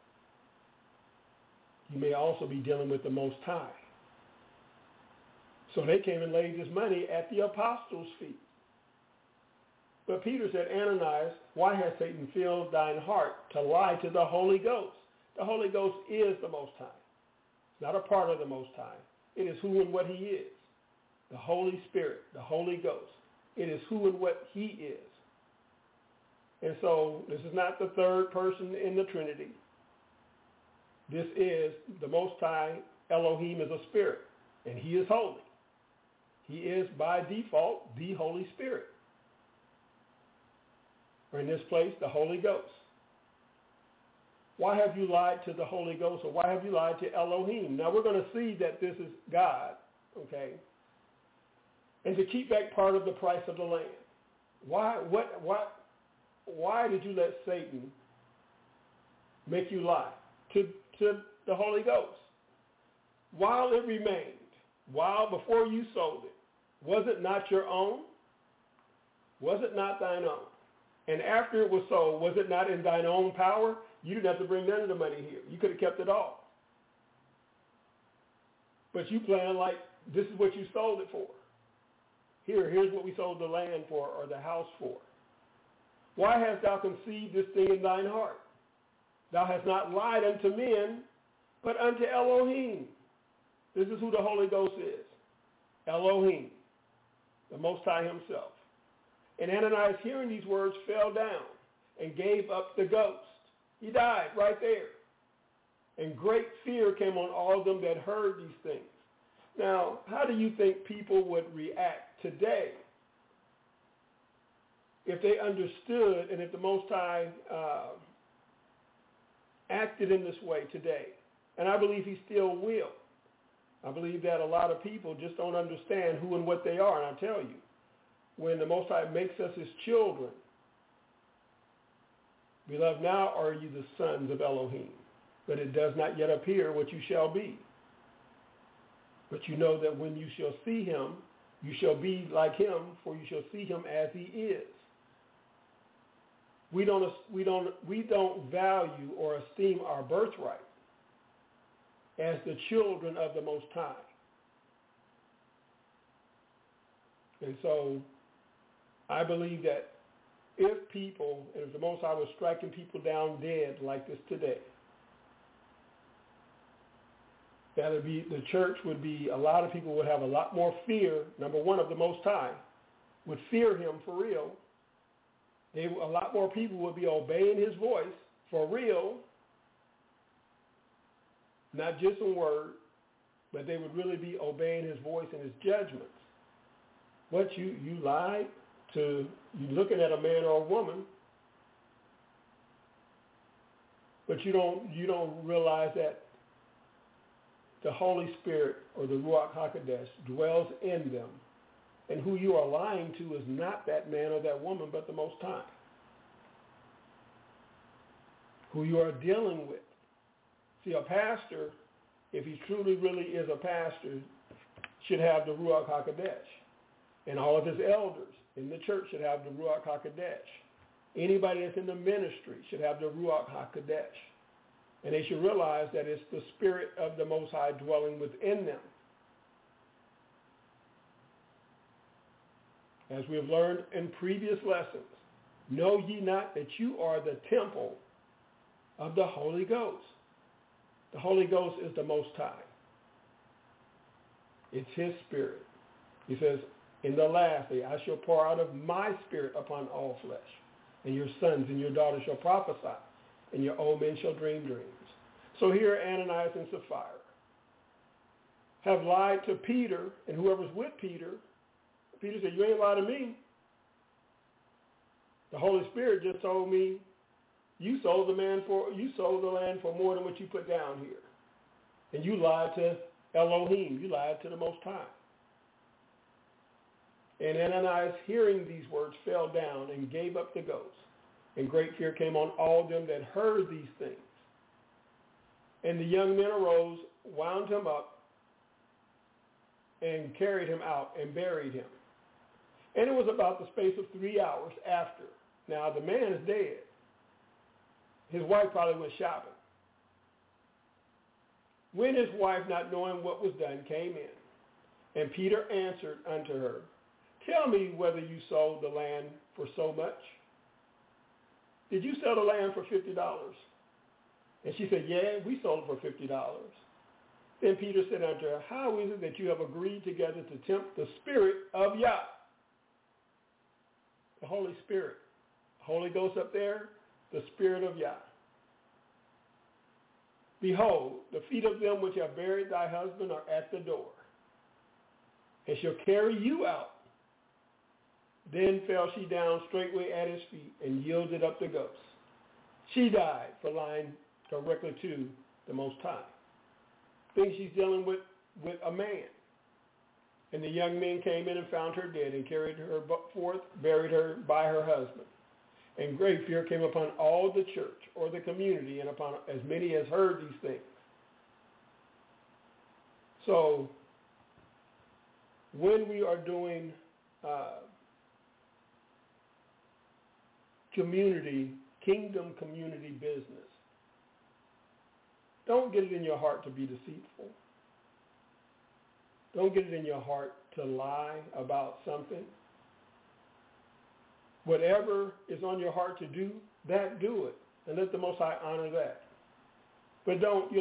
You may also be dealing with the Most High. So they came and laid this money at the apostles' feet. But Peter said, Ananias, why has Satan filled thine heart to lie to the Holy Ghost? The Holy Ghost is the Most High. It's not a part of the Most High. It is who and what he is. The Holy Spirit, the Holy Ghost. It is who and what he is. And so this is not the third person in the Trinity. This is the Most High. Elohim is a spirit, and he is holy. He is, by default, the Holy Spirit. Or in this place, the Holy Ghost. Why have you lied to the Holy Ghost, or why have you lied to Elohim? Now we're going to see that this is God, okay? And to keep back part of the price of the land. Why did you let Satan make you lie to the Holy Ghost? While it remained, before you sold it, was it not your own? Was it not thine own? And after it was sold, was it not in thine own power? You didn't have to bring none of the money here. You could have kept it all. But you plan like this is what you sold it for. Here's what we sold the land for or the house for. Why hast thou conceived this thing in thine heart? Thou hast not lied unto men, but unto Elohim. This is who the Holy Ghost is. Elohim, the Most High himself. And Ananias, hearing these words, fell down and gave up the ghost. He died right there. And great fear came on all of them that heard these things. Now, how do you think people would react today if they understood and if the Most High acted in this way today? And I believe he still will. I believe that a lot of people just don't understand who and what they are. And I tell you, when the Most High makes us his children, beloved, now are you the sons of Elohim, but it does not yet appear what you shall be. But you know that when you shall see him, you shall be like him, for you shall see him as he is. We don't value or esteem our birthright as the children of the Most High. And so I believe that if people, and if the Most High was striking people down dead like this today, that would be, the church would be, a lot of people would have a lot more fear, number one, of the Most High, would fear him for real. A lot more people would be obeying his voice for real, not just in word, but they would really be obeying his voice and his judgments. What, you lied to, you looking at a man or a woman, but you don't realize that the Holy Spirit or the Ruach HaKodesh dwells in them. And who you are lying to is not that man or that woman, but the Most High. Who you are dealing with. See, a pastor, if he truly really is a pastor, should have the Ruach HaKodesh. And all of his elders in the church should have the Ruach HaKodesh. Anybody that's in the ministry should have the Ruach HaKodesh. And they should realize that it's the Spirit of the Most High dwelling within them. as we have learned in previous lessons, know ye not that you are the temple of the Holy Ghost? The Holy Ghost is the Most High. It's his Spirit. He says, in the last day I shall pour out of my Spirit upon all flesh, and your sons and your daughters shall prophesy, and your old men shall dream dreams. So here Ananias and Sapphira have lied to Peter and whoever's with Peter. Peter said, you ain't lied to me. The Holy Spirit just told me you sold the land for more than what you put down here. And you lied to Elohim. You lied to the Most High. And Ananias, hearing these words, fell down and gave up the ghost. And great fear came on all them that heard these things. And the young men arose, wound him up, and carried him out and buried him. And it was about the space of 3 hours after. Now the man is dead. His wife probably went shopping. When his wife, not knowing what was done, came in, and Peter answered unto her, tell me whether you sold the land for so much. Did you sell the land for $50? And she said, yeah, we sold it for $50. Then Peter said unto her, how is it that you have agreed together to tempt the Spirit of Yah? The Holy Spirit. Holy Ghost up there, the Spirit of Yah. Behold, the feet of them which have buried thy husband are at the door, and shall carry you out. Then fell she down straightway at his feet and yielded up the ghost. She died for lying directly to the Most High. Think she's dealing with a man. And the young men came in and found her dead and carried her forth, buried her by her husband. And great fear came upon all the church or the community and upon as many as heard these things. So when we are doing kingdom community business, don't get it in your heart to be deceitful. Don't get it in your heart to lie about something. Whatever is on your heart to do, do it. And let the Most High honor that. But don't,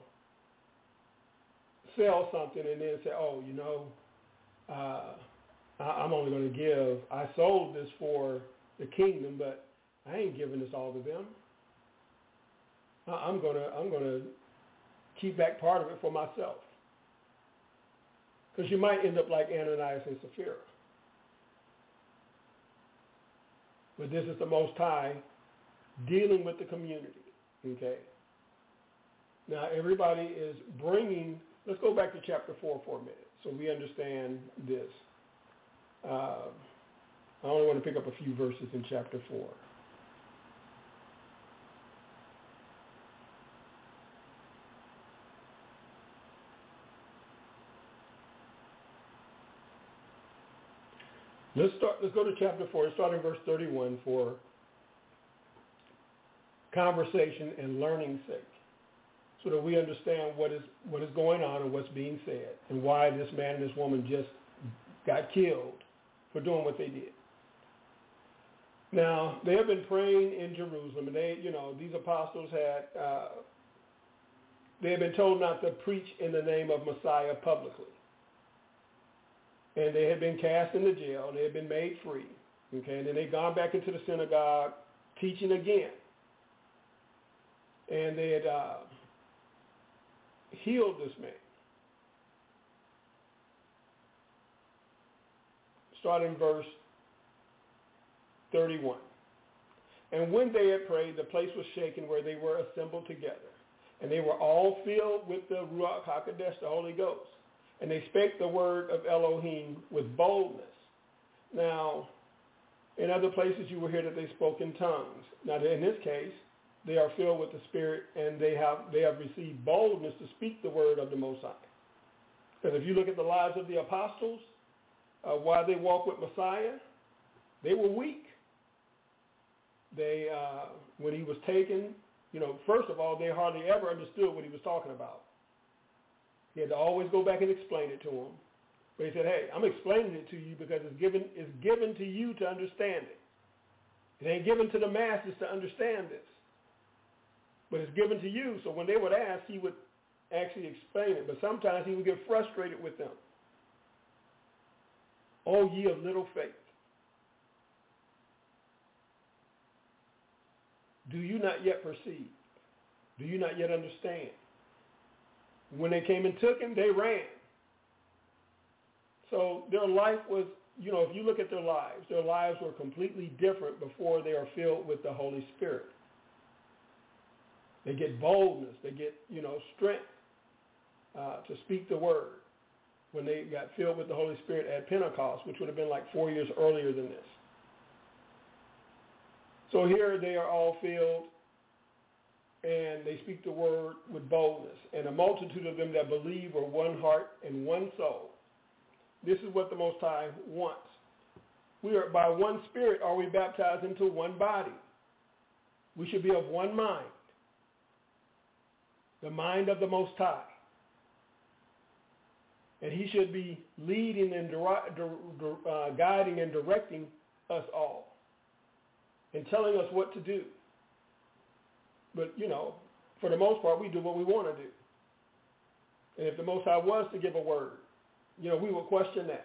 sell something and then say, I'm only going to give. I sold this for the kingdom, but I ain't giving this all to them. I'm going to keep back part of it for myself. Because you might end up like Ananias and Sapphira. But this is the Most High dealing with the community, okay? Now, everybody is bringing, let's go back to chapter 4 for a minute so we understand this. I only want to pick up a few verses in chapter 4. Let's go to chapter 4, starting verse 31 for conversation and learning's sake, so that we understand what is going on and what's being said and why this man and this woman just got killed for doing what they did. Now, they have been praying in Jerusalem, and these apostles they had been told not to preach in the name of Messiah publicly. And they had been cast into jail, and they had been made free. Okay, and then they'd gone back into the synagogue teaching again. And they had healed this man. Starting verse 31. And when they had prayed, the place was shaken where they were assembled together. And they were all filled with the Ruach HaKodesh, the Holy Ghost. And they spake the word of Elohim with boldness. Now, in other places you will hear that they spoke in tongues. Now, in this case, they are filled with the Spirit, and they have received boldness to speak the word of the Most High. Because if you look at the lives of the apostles, while they walked with Messiah, they were weak. They, when he was taken, first of all, they hardly ever understood what he was talking about. He had to always go back and explain it to them. But he said, hey, I'm explaining it to you because it's given to you to understand it. It ain't given to the masses to understand this. But it's given to you. So when they would ask, he would actually explain it. But sometimes he would get frustrated with them. O ye of little faith. Do you not yet perceive? Do you not yet understand? When they came and took him, they ran. So their life was, if you look at their lives were completely different before they are filled with the Holy Spirit. They get boldness. They get, strength to speak the word when they got filled with the Holy Spirit at Pentecost, which would have been like 4 years earlier than this. So here they are all filled, and they speak the word with boldness. And a multitude of them that believe were one heart and one soul. This is what the Most High wants. We are, by one Spirit are we baptized into one body. We should be of one mind. The mind of the Most High. And he should be leading and guiding and directing us all. And telling us what to do. But, for the most part, we do what we want to do. And if the Most High was to give a word, we would question that.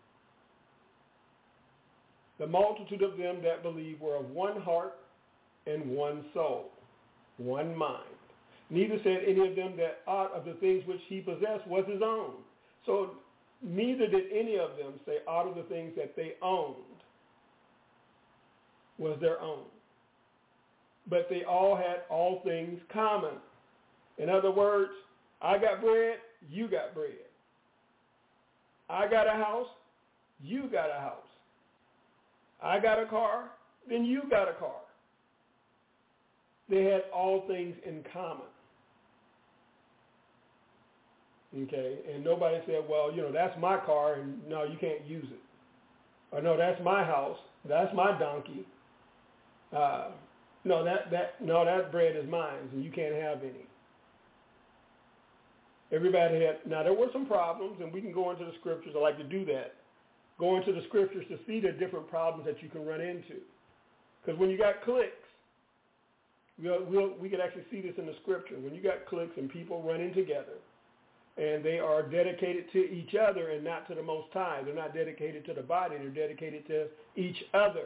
The multitude of them that believe were of one heart and one soul, one mind. Neither said any of them that aught of the things which he possessed was his own. So neither did any of them say aught of the things that they owned was their own. But they all had all things common. In other words, I got bread, you got bread. I got a house, you got a house. I got a car, then you got a car. They had all things in common. Okay, and nobody said, well, that's my car, and no, you can't use it. Or no, that's my house, that's my donkey. That bread is mine, and you can't have any. Everybody had, now there were some problems, and we can go into the scriptures. I like to do that. Go into the scriptures to see the different problems that you can run into. Because when you got cliques, we could actually see this in the scripture. When you got cliques and people running together, and they are dedicated to each other and not to the Most High. They're not dedicated to the body. They're dedicated to each other.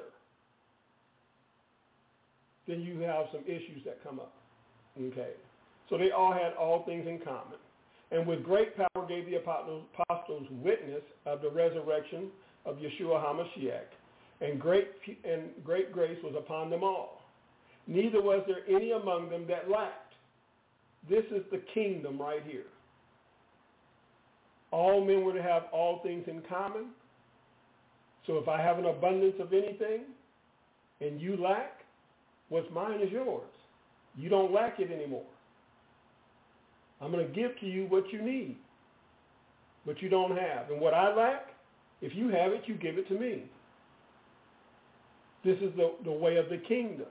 Then you have some issues that come up. Okay. So they all had all things in common. And with great power gave the apostles witness of the resurrection of Yeshua HaMashiach. And great grace was upon them all. Neither was there any among them that lacked. This is the kingdom right here. All men were to have all things in common. So if I have an abundance of anything and you lack, what's mine is yours. You don't lack it anymore. I'm going to give to you what you need, but you don't have. And what I lack, if you have it, you give it to me. This is the way of the kingdom.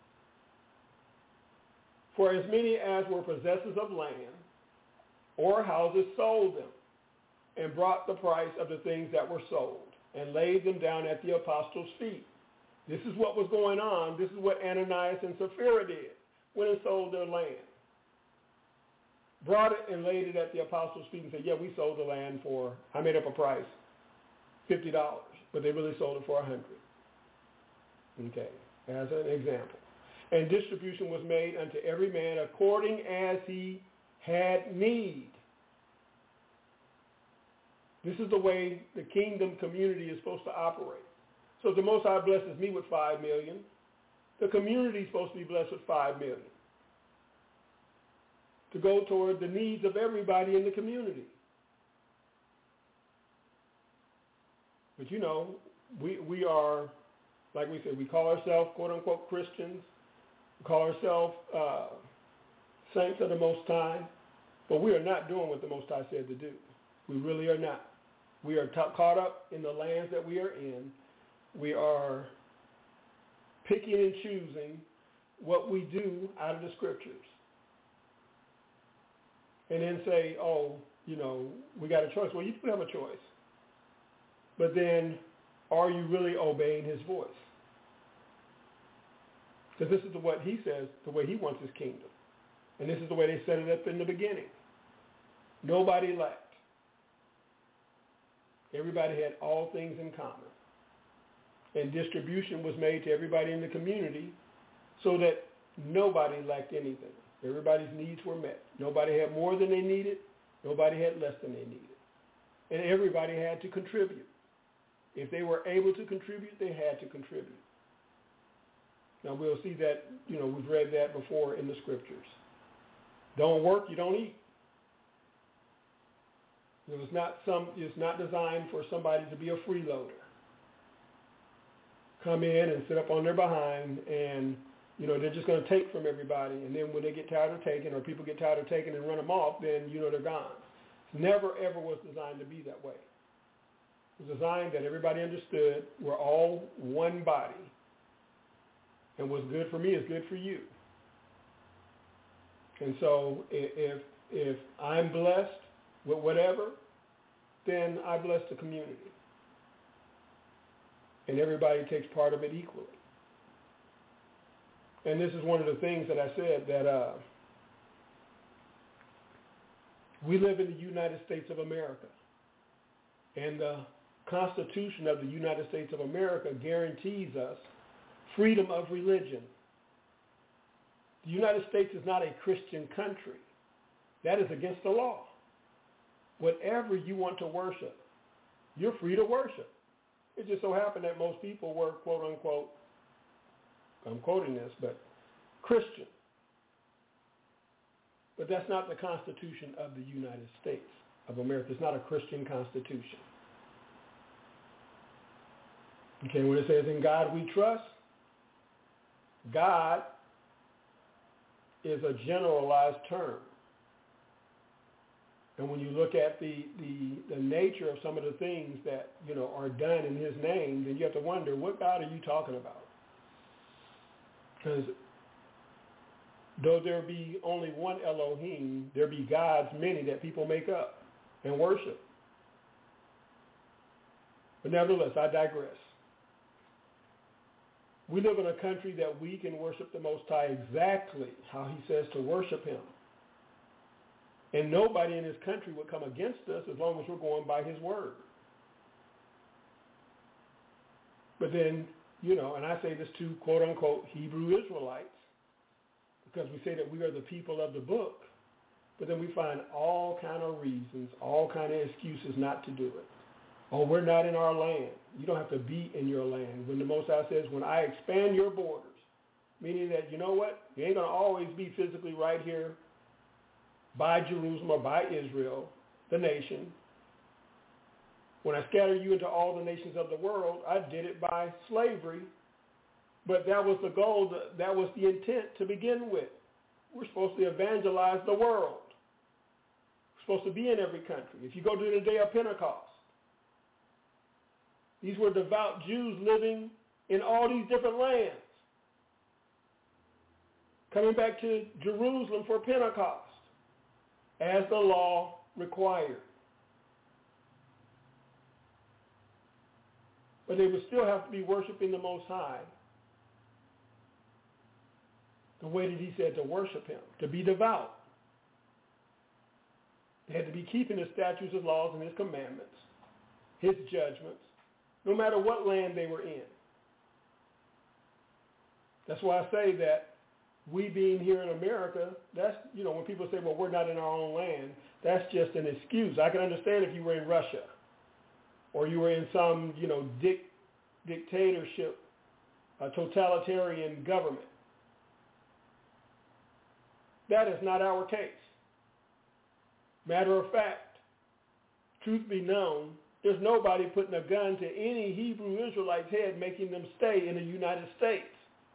For as many as were possessors of land or houses sold them and brought the price of the things that were sold and laid them down at the apostles' feet. This is what was going on. This is what Ananias and Sapphira did when they sold their land. Brought it and laid it at the apostles' feet and said, yeah, we sold the land for, I made up a price, $50, but they really sold it for $100. Okay, as an example. And distribution was made unto every man according as he had need. This is the way the kingdom community is supposed to operate. So if the Most High blesses me with $5 million, the community is supposed to be blessed with $5 million to go toward the needs of everybody in the community. But we are, like we said, we call ourselves, quote unquote, Christians. We call ourselves saints of the Most High. But we are not doing what the Most High said to do. We really are not. We are caught up in the lands that we are in. We are picking and choosing what we do out of the scriptures. And then say, we got a choice. Well, you do have a choice. but then are you really obeying his voice? Because this is what he says, the way he wants his kingdom. And this is the way they set it up in the beginning. Nobody lacked. Everybody had all things in common. And distribution was made to everybody in the community so that nobody lacked anything. Everybody's needs were met. Nobody had more than they needed. Nobody had less than they needed. And everybody had to contribute. If they were able to contribute, they had to contribute. Now we'll see that, we've read that before in the scriptures. Don't work, you don't eat. It's not designed for somebody to be a freeloader. Come in and sit up on their behind and, they're just going to take from everybody. And then when they get tired of taking or people get tired of taking and run them off, then, they're gone. It never, ever was designed to be that way. It was designed that everybody understood we're all one body. And what's good for me is good for you. And so if I'm blessed with whatever, then I bless the community. And everybody takes part of it equally. And this is one of the things that I said, that we live in the United States of America. And the Constitution of the United States of America guarantees us freedom of religion. The United States is not a Christian country. That is against the law. Whatever you want to worship, you're free to worship. It just so happened that most people were, quote unquote, I'm quoting this, but Christian. But that's not the Constitution of the United States of America. It's not a Christian Constitution. Okay, when it says in God we trust, God is a generalized term. And when you look at the nature of some of the things that, are done in his name, then you have to wonder, what God are you talking about? Because though there be only one Elohim, there be gods many that people make up and worship. But nevertheless, I digress. We live in a country that we can worship the Most High exactly how he says to worship him. And nobody in this country would come against us as long as we're going by his word. But then, and I say this to quote-unquote Hebrew Israelites, because we say that we are the people of the book, but then we find all kind of reasons, all kind of excuses not to do it. Oh, we're not in our land. You don't have to be in your land. When the Most High says, when I expand your borders, meaning that, you know what, you ain't going to always be physically right here by Jerusalem or by Israel, the nation. When I scatter you into all the nations of the world, I did it by slavery, but that was the goal, that was the intent to begin with. We're supposed to evangelize the world. We're supposed to be in every country. If you go to the day of Pentecost, these were devout Jews living in all these different lands, coming back to Jerusalem for Pentecost, as the law required. But they would still have to be worshiping the Most High the way that he said to worship him, to be devout. They had to be keeping his statutes, his laws, and his commandments, his judgments, no matter what land they were in. That's why I say that we being here in America, that's, when people say, well, we're not in our own land, that's just an excuse. I can understand if you were in Russia or you were in some, dictatorship, a totalitarian government. That is not our case. Matter of fact, truth be known, there's nobody putting a gun to any Hebrew Israelite's head making them stay in the United States.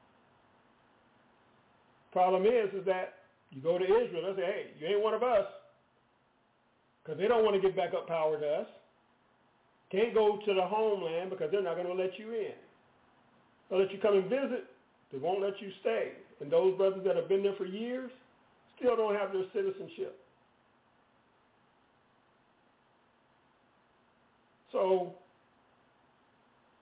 Problem is that you go to Israel, they say, hey, you ain't one of us, because they don't want to give back up power to us. Can't go to the homeland because they're not going to let you in. They'll let you come and visit. They won't let you stay. And those brothers that have been there for years still don't have their citizenship. So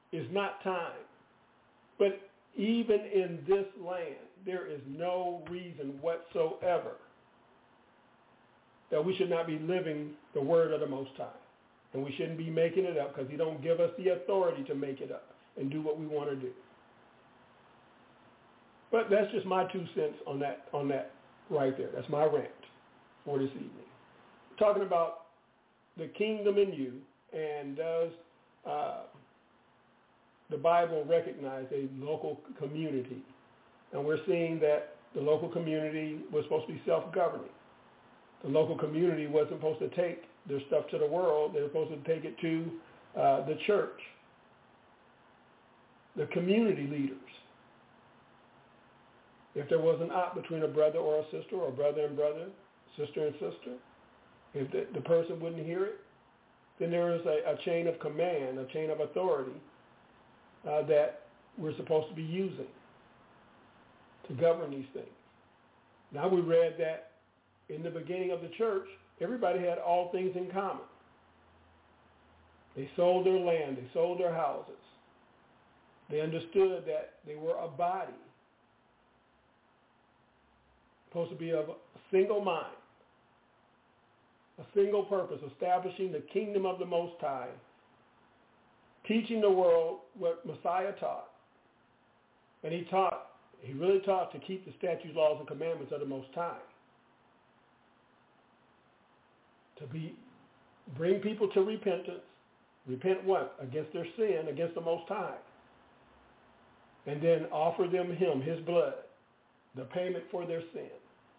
is not time. But even in this land, there is no reason whatsoever that we should not be living the word of the Most High. And we shouldn't be making it up because he don't give us the authority to make it up and do what we want to do. But that's just my 2 cents on that right there. That's my rant for this evening. We're talking about the kingdom in you, and does the Bible recognize a local community? And we're seeing that the local community was supposed to be self-governing. The local community wasn't supposed to take their stuff to the world. They were supposed to take it to the church, the community leaders. If there was an opt between a brother or a sister, or brother and brother, sister and sister, if the person wouldn't hear it, then there is a chain of command, a chain of authority that we're supposed to be using to govern these things. Now we read that in the beginning of the church, everybody had all things in common. They sold their land, they sold their houses. They understood that they were a body, supposed to be of a single mind, a single purpose, establishing the kingdom of the Most High, teaching the world what Messiah taught. And he really taught to keep the statutes, laws, and commandments of the Most High. Bring people to repentance. Repent what? Against their sin, against the Most High. And then offer them him, his blood, the payment for their sin.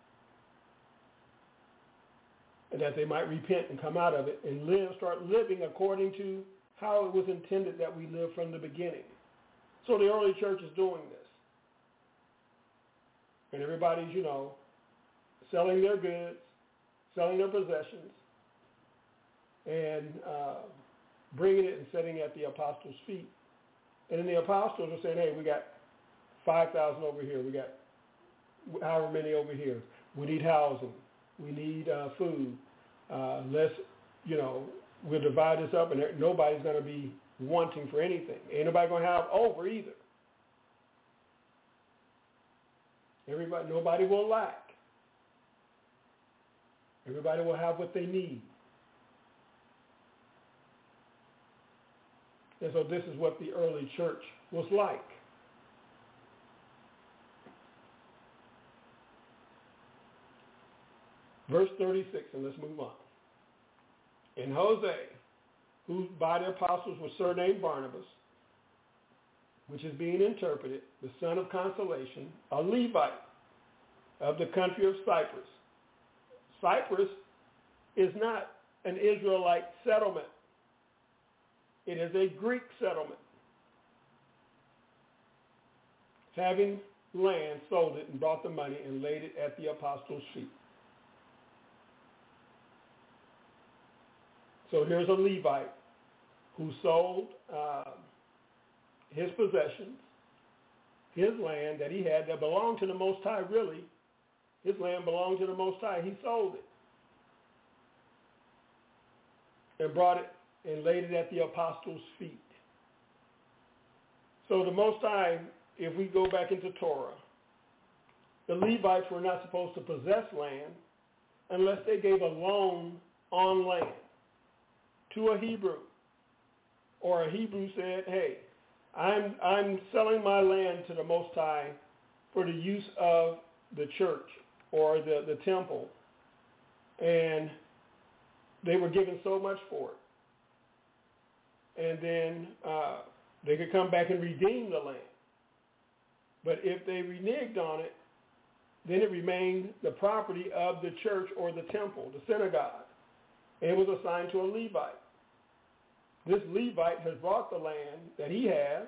And that they might repent and come out of it and start living according to how it was intended that we live from the beginning. So the early church is doing this. And everybody's, selling their goods, selling their possessions, and bringing it and setting it at the apostles' feet. And then the apostles are saying, hey, we got 5,000 over here. We got however many over here. We need housing. We need food. We'll divide this up, and nobody's going to be wanting for anything. Ain't nobody going to have over either. Nobody will lack. Everybody will have what they need. And so this is what the early church was like. Verse 36, and let's move on. And Jose, who by the apostles was surnamed Barnabas, which is being interpreted, the son of consolation, a Levite of the country of Cyprus. Cyprus is not an Israelite settlement. It is a Greek settlement. Having land, sold it and brought the money and laid it at the apostles' feet. So here's a Levite who sold his possessions, his land that he had that belonged to the Most High, really. His land belonged to the Most High. He sold it and brought it and laid it at the apostles' feet. So the Most High, if we go back into Torah, the Levites were not supposed to possess land unless they gave a loan on land to a Hebrew. Or a Hebrew said, hey, I'm selling my land to the Most High for the use of the church or the temple. And they were given so much for it. And then they could come back and redeem the land. But if they reneged on it, then it remained the property of the church or the temple, the synagogue. And it was assigned to a Levite. This Levite has brought the land that he has.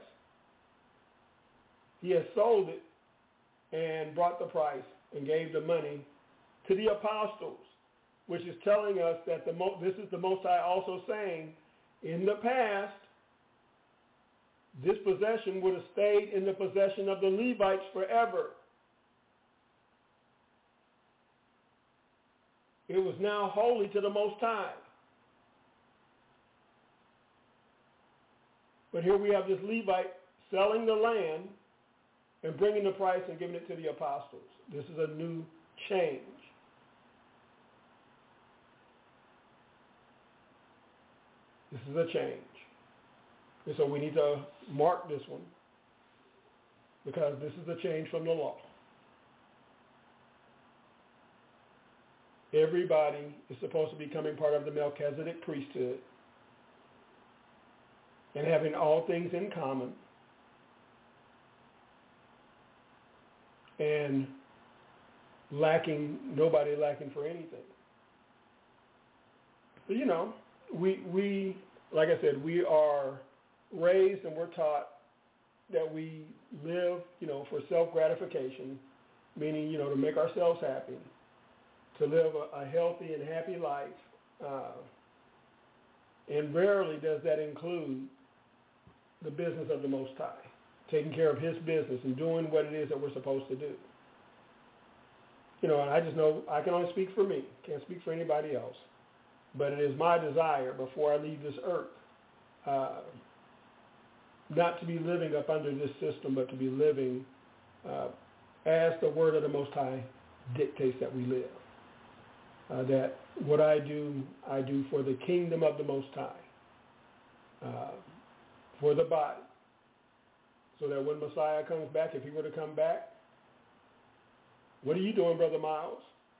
He has sold it and brought the price and gave the money to the apostles, which is telling us that this is the Most High also saying, in the past, this possession would have stayed in the possession of the Levites forever. It was now holy to the Most High. But here we have this Levite selling the land and bringing the price and giving it to the apostles. This is a new change. This is a change. And so we need to mark this one because this is a change from the law. Everybody is supposed to be becoming part of the Melchizedek priesthood and having all things in common and nobody lacking for anything. But, you know, we like I said, we are raised and we're taught that we live, you know, for self-gratification, meaning, you know, to make ourselves happy, to live a healthy and happy life. And rarely does that include the business of the Most High, taking care of his business and doing what it is that we're supposed to do. You know, and I just know I can only speak for me, can't speak for anybody else. But it is my desire before I leave this earth not to be living up under this system, but to be living as the word of the Most High dictates that we live. That what I do for the kingdom of the Most High, for the body, so that when Messiah comes back, if he were to come back, what are you doing, Brother Miles?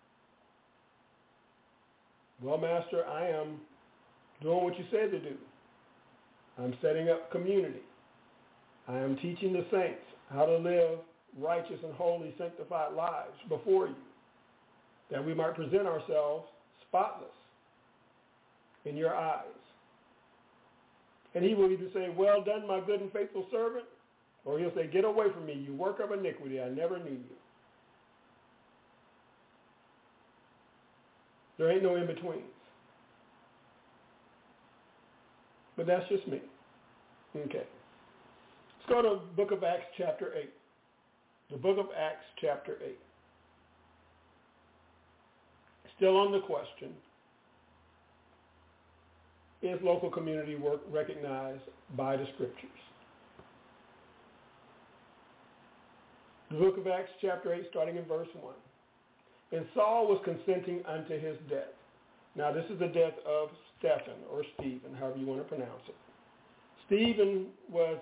Well, Master, I am doing what you said to do. I'm setting up community. I am teaching the saints how to live righteous and holy, sanctified lives before you, that we might present ourselves spotless in your eyes. And he will either say, well done, my good and faithful servant, or he'll say, get away from me, you work of iniquity, I never knew you. There ain't no in-betweens. But that's just me. Okay. Let's go to the book of Acts chapter 8. The book of Acts chapter 8. Still on the question, is local community work recognized by the scriptures? The book of Acts chapter 8, starting in verse 1. And Saul was consenting unto his death. Now this is the death of Stephen, or Stephen, however you want to pronounce it. Stephen was,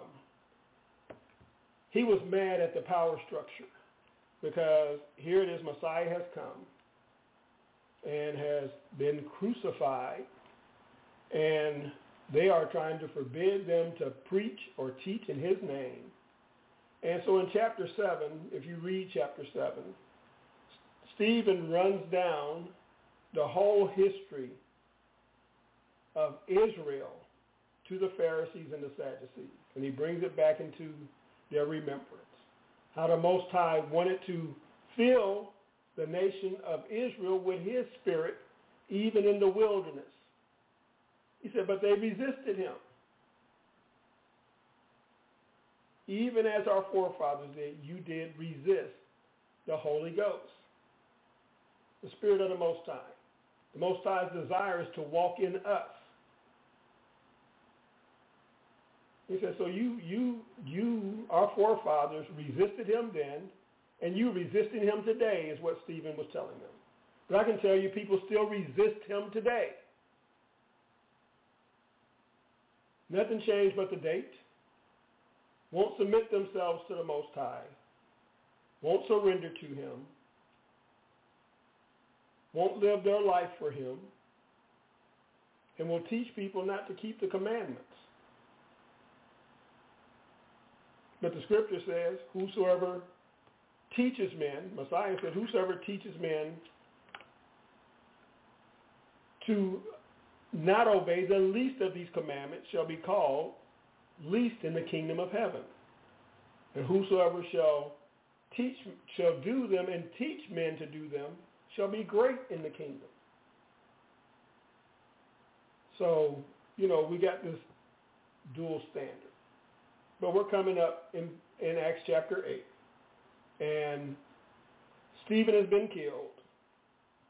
he was mad at the power structure because here it is, Messiah has come and has been crucified, and they are trying to forbid them to preach or teach in his name. And so in chapter 7, if you read chapter 7, Stephen runs down the whole history of Israel to the Pharisees and the Sadducees, and he brings it back into their remembrance. How the Most High wanted to fill the nation of Israel with his spirit, even in the wilderness. He said, but they resisted him. Even as our forefathers did, you did resist the Holy Ghost, the Spirit of the Most High. The Most High's desire is to walk in us. He said, so you, our forefathers, resisted him then, and you resisting him today, is what Stephen was telling them. But I can tell you, people still resist him today. Nothing changed but the date. Won't submit themselves to the Most High. Won't surrender to him. Won't live their life for him. And will teach people not to keep the commandments. But the scripture says, whosoever teaches men, Messiah said, whosoever teaches men to not obey the least of these commandments shall be called least in the kingdom of heaven. And whosoever shall do them and teach men to do them shall be great in the kingdom. So, we got this dual standard. But we're coming up in Acts chapter 8. And Stephen has been killed.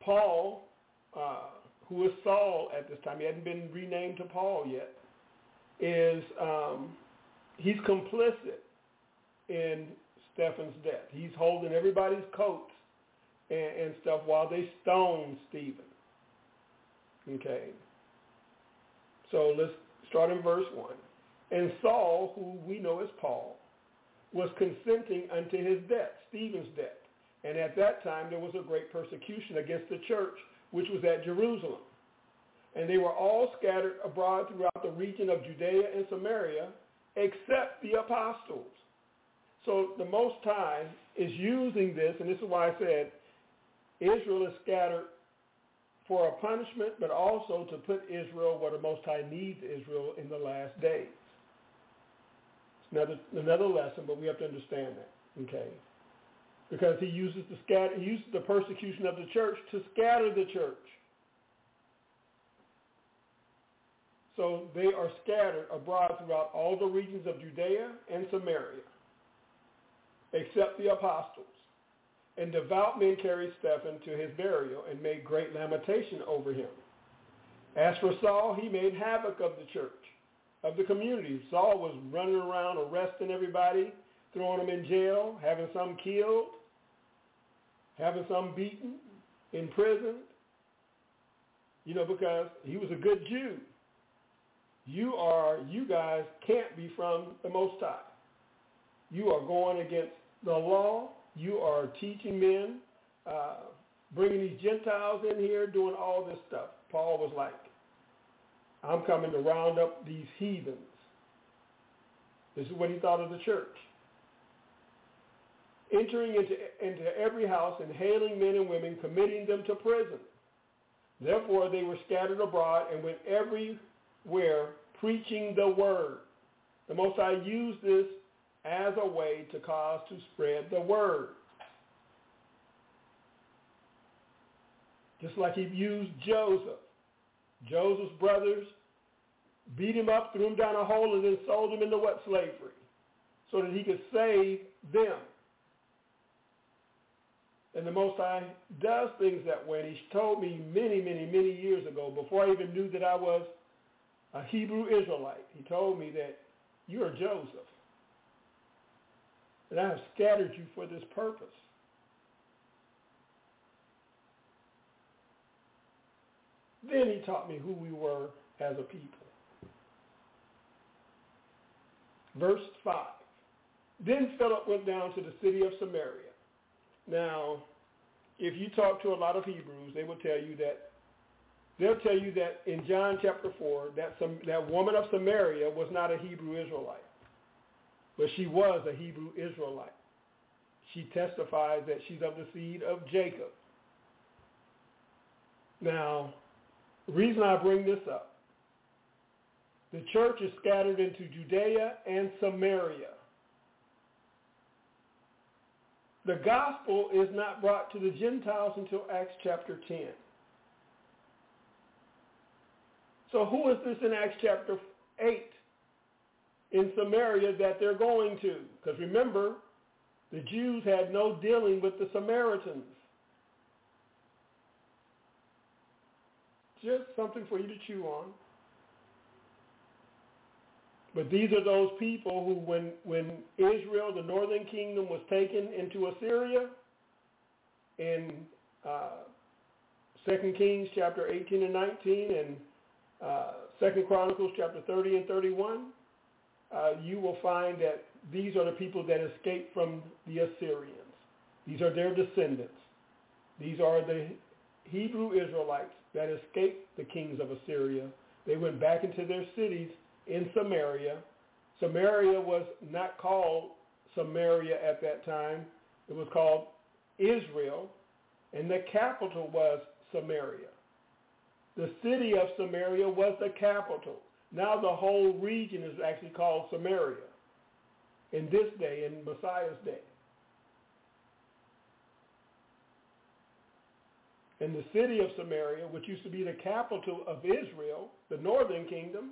Paul, who was Saul at this time, he hadn't been renamed to Paul yet. is he's complicit in Stephen's death. He's holding everybody's coats and stuff while they stone Stephen. Okay. So let's start in verse 1. And Saul, who we know as Paul, was consenting unto his death, Stephen's death. And at that time there was a great persecution against the church, which was at Jerusalem. And they were all scattered abroad throughout the region of Judea and Samaria, except the apostles. So the Most High is using this, and this is why I said Israel is scattered for a punishment, but also to put Israel where the Most High needs Israel in the last days. It's another lesson, but we have to understand that, okay? Because he uses the persecution of the church to scatter the church. So they are scattered abroad throughout all the regions of Judea and Samaria, except the apostles. And devout men carried Stephen to his burial and made great lamentation over him. As for Saul, he made havoc of the church, of the community. Saul was running around arresting everybody, throwing them in jail, having some killed, having some beaten, imprisoned, because he was a good Jew. You guys can't be from the Most High. You are going against the law. You are teaching men, bringing these Gentiles in here, doing all this stuff. Paul was like, I'm coming to round up these heathens. This is what he thought of the church. Entering into every house and hailing men and women, committing them to prison. Therefore they were scattered abroad and went everywhere preaching the word. The Most High used this as a way to cause to spread the word. Just like he used Joseph. Joseph's brothers beat him up, threw him down a hole, and then sold him into slavery, so that he could save them. And the Most High does things that way. And he told me many, many, many years ago, before I even knew that I was a Hebrew Israelite, he told me that you are Joseph. And I have scattered you for this purpose. Then he taught me who we were as a people. Verse 5. Then Philip went down to the city of Samaria. Now, if you talk to a lot of Hebrews, they'll tell you that in John chapter 4, that woman of Samaria was not a Hebrew Israelite, but she was a Hebrew Israelite. She testifies that she's of the seed of Jacob. Now, the reason I bring this up, the church is scattered into Judea and Samaria. The gospel is not brought to the Gentiles until Acts chapter 10. So who is this in Acts chapter 8 in Samaria that they're going to? Because remember, the Jews had no dealing with the Samaritans. Just something for you to chew on. But these are those people who, when Israel, the northern kingdom, was taken into Assyria, in 2 Kings chapter 18 and 19 and 2 Chronicles chapter 30 and 31, you will find that these are the people that escaped from the Assyrians. These are their descendants. These are the Hebrew Israelites that escaped the kings of Assyria. They went back into their cities in Samaria. Samaria was not called Samaria at that time. It was called Israel, and the capital was Samaria. The city of Samaria was the capital. Now the whole region is actually called Samaria in this day, in Messiah's day. And the city of Samaria, which used to be the capital of Israel, the northern kingdom,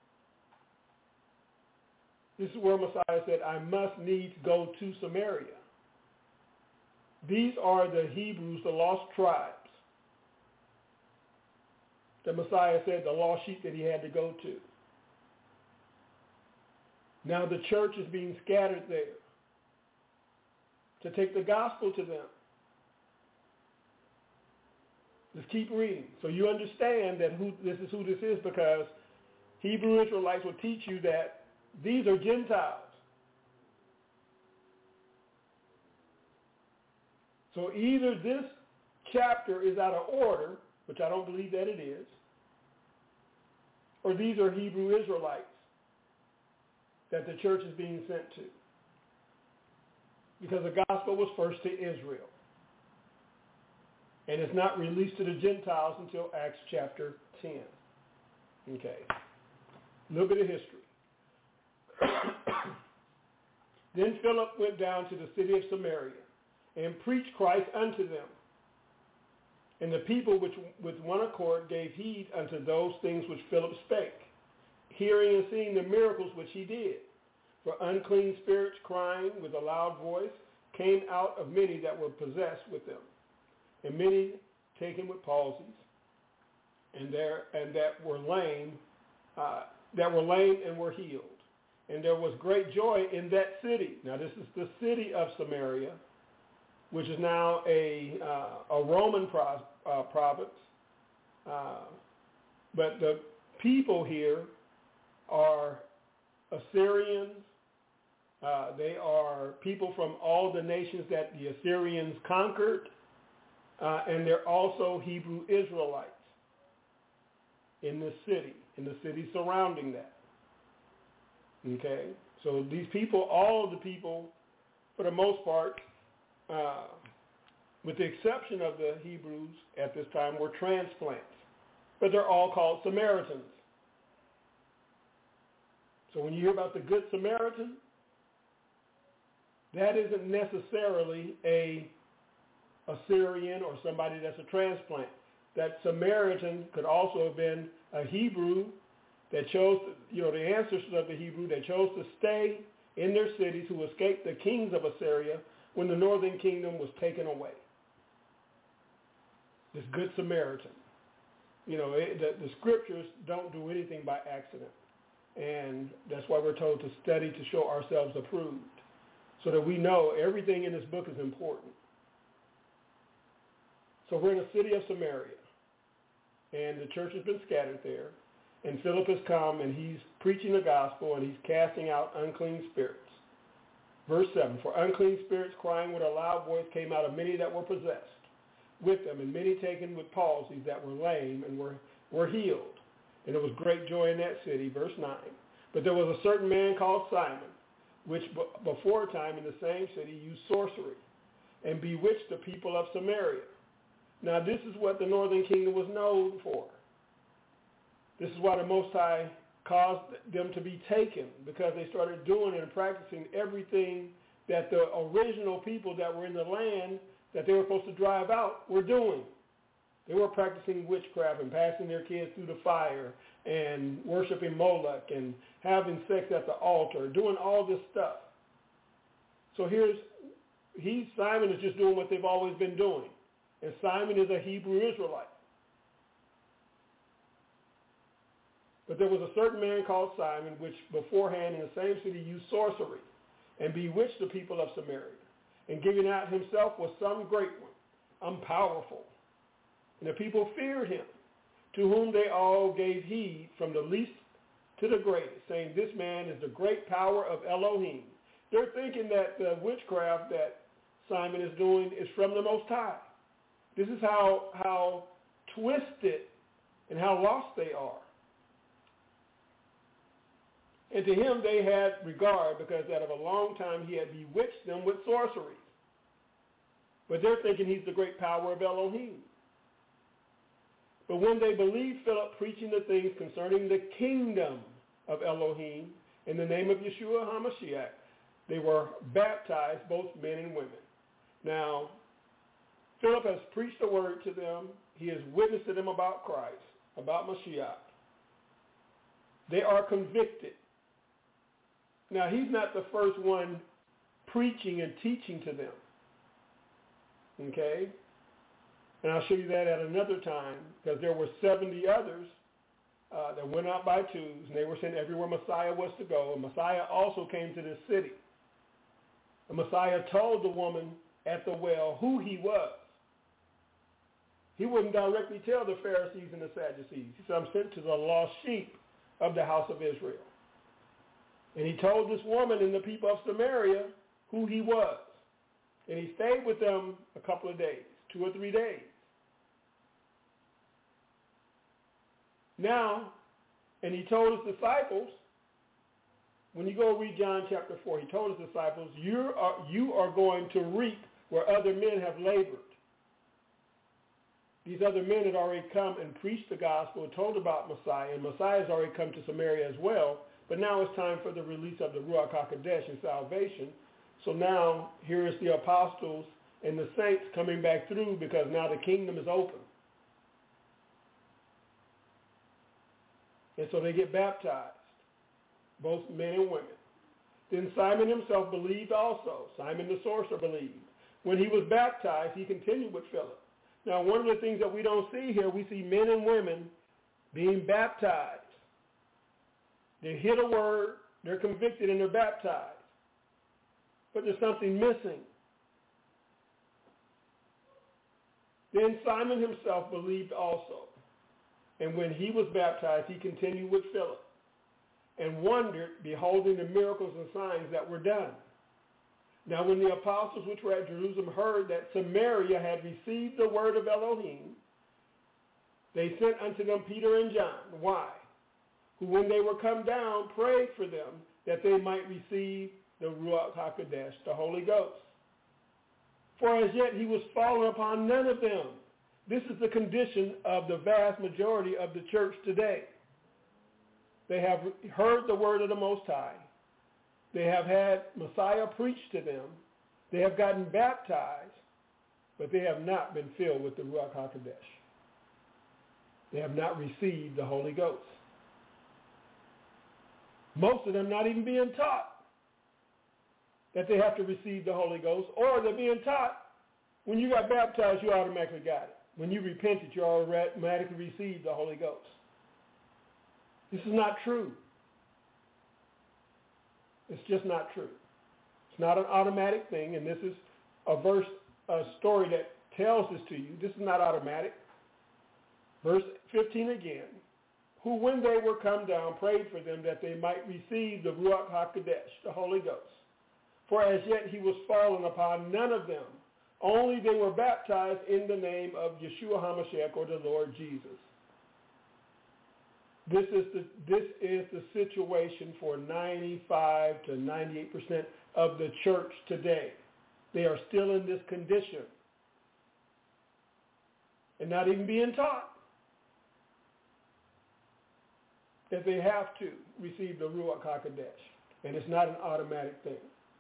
this is where Messiah said, I must needs go to Samaria. These are the Hebrews, the lost tribes. The Messiah said the lost sheep that he had to go to. Now the church is being scattered there to take the gospel to them. Just keep reading. So you understand that this is because Hebrew Israelites will teach you that these are Gentiles. So either this chapter is out of order, which I don't believe that it is, or these are Hebrew Israelites that the church is being sent to. Because the gospel was first to Israel. And it's not released to the Gentiles until Acts chapter 10. Okay. A little bit of history. Then Philip went down to the city of Samaria and preached Christ unto them. And the people which with one accord gave heed unto those things which Philip spake, hearing and seeing the miracles which he did. For unclean spirits crying with a loud voice came out of many that were possessed with them, and many taken with palsies, and that were lame and were healed. And there was great joy in that city. Now this is the city of Samaria, which is now a Roman province. But the people here are Assyrians. They are people from all the nations that the Assyrians conquered. And they're also Hebrew Israelites in the city surrounding that. Okay? So these people, all of the people, for the most part, with the exception of the Hebrews at this time, were transplants. But they're all called Samaritans. So when you hear about the Good Samaritan, that isn't necessarily a Assyrian or somebody that's a transplant. That Samaritan could also have been a Hebrew that chose, the ancestors of the Hebrew that chose to stay in their cities, who escaped the kings of Assyria when the northern kingdom was taken away. This Good Samaritan. The scriptures don't do anything by accident. And that's why we're told to study to show ourselves approved, so that we know everything in this book is important. So we're in the city of Samaria, and the church has been scattered there, and Philip has come, and he's preaching the gospel, and he's casting out unclean spirits. Verse 7, for unclean spirits crying with a loud voice came out of many that were possessed with them, and many taken with palsies that were lame and were healed. And there was great joy in that city. Verse 9, but there was a certain man called Simon, which before a time in the same city used sorcery and bewitched the people of Samaria. Now this is what the northern kingdom was known for. This is why the Most High caused them to be taken, because they started doing and practicing everything that the original people that were in the land that they were supposed to drive out were doing. They were practicing witchcraft and passing their kids through the fire and worshiping Moloch and having sex at the altar, doing all this stuff. So Simon is just doing what they've always been doing. And Simon is a Hebrew Israelite. But there was a certain man called Simon, which beforehand in the same city used sorcery and bewitched the people of Samaria, and giving out himself was some great one, powerful. And the people feared him, to whom they all gave heed, from the least to the greatest, saying, this man is the great power of Elohim. They're thinking that the witchcraft that Simon is doing is from the Most High. This is how twisted and how lost they are. And to him they had regard, because that of a long time he had bewitched them with sorcery. But they're thinking he's the great power of Elohim. But when they believed Philip preaching the things concerning the kingdom of Elohim in the name of Yeshua HaMashiach, they were baptized, both men and women. Now, Philip has preached the word to them. He has witnessed to them about Christ, about Mashiach. They are convicted. Now, he's not the first one preaching and teaching to them. Okay? And I'll show you that at another time, because there were 70 others that went out by twos, and they were sent everywhere Messiah was to go. And Messiah also came to this city. The Messiah told the woman at the well who he was. He wouldn't directly tell the Pharisees and the Sadducees. He said, I'm sent to the lost sheep of the house of Israel. And he told this woman and the people of Samaria who he was. And he stayed with them a couple of days, 2 or 3 days. Now, and he told his disciples, when you go read John chapter 4, he told his disciples, you are going to reap where other men have labored. These other men had already come and preached the gospel and told about Messiah, and Messiah has already come to Samaria as well. But now it's time for the release of the Ruach HaKodesh and salvation. So now here is the apostles and the saints coming back through because now the kingdom is open. And so they get baptized, both men and women. Then Simon himself believed also. Simon the sorcerer believed. When he was baptized, he continued with Philip. Now, one of the things that we don't see here, we see men and women being baptized. They hear the word, they're convicted, and they're baptized. But there's something missing. Then Simon himself believed also. And when he was baptized, he continued with Philip and wondered, beholding the miracles and signs that were done. Now when the apostles which were at Jerusalem heard that Samaria had received the word of Elohim, they sent unto them Peter and John. Why? Who when they were come down prayed for them that they might receive the Ruach HaKodesh, the Holy Ghost. For as yet he was fallen upon none of them. This is the condition of the vast majority of the church today. They have heard the word of the Most High. They have had Messiah preached to them. They have gotten baptized, but they have not been filled with the Ruach HaKodesh. They have not received the Holy Ghost. Most of them not even being taught that they have to receive the Holy Ghost, or they're being taught when you got baptized, you automatically got it. When you repented, you automatically received the Holy Ghost. This is not true. It's just not true. It's not an automatic thing, and this is a story that tells this to you. This is not automatic. Verse 15 again. Who when they were come down prayed for them that they might receive the Ruach HaKodesh, the Holy Ghost. For as yet he was fallen upon none of them. Only they were baptized in the name of Yeshua HaMashiach, or the Lord Jesus. This is the situation for 95 to 98% of the church today. They are still in this condition and not even being taught that they have to receive the Ruach HaKodesh, and it's not an automatic thing.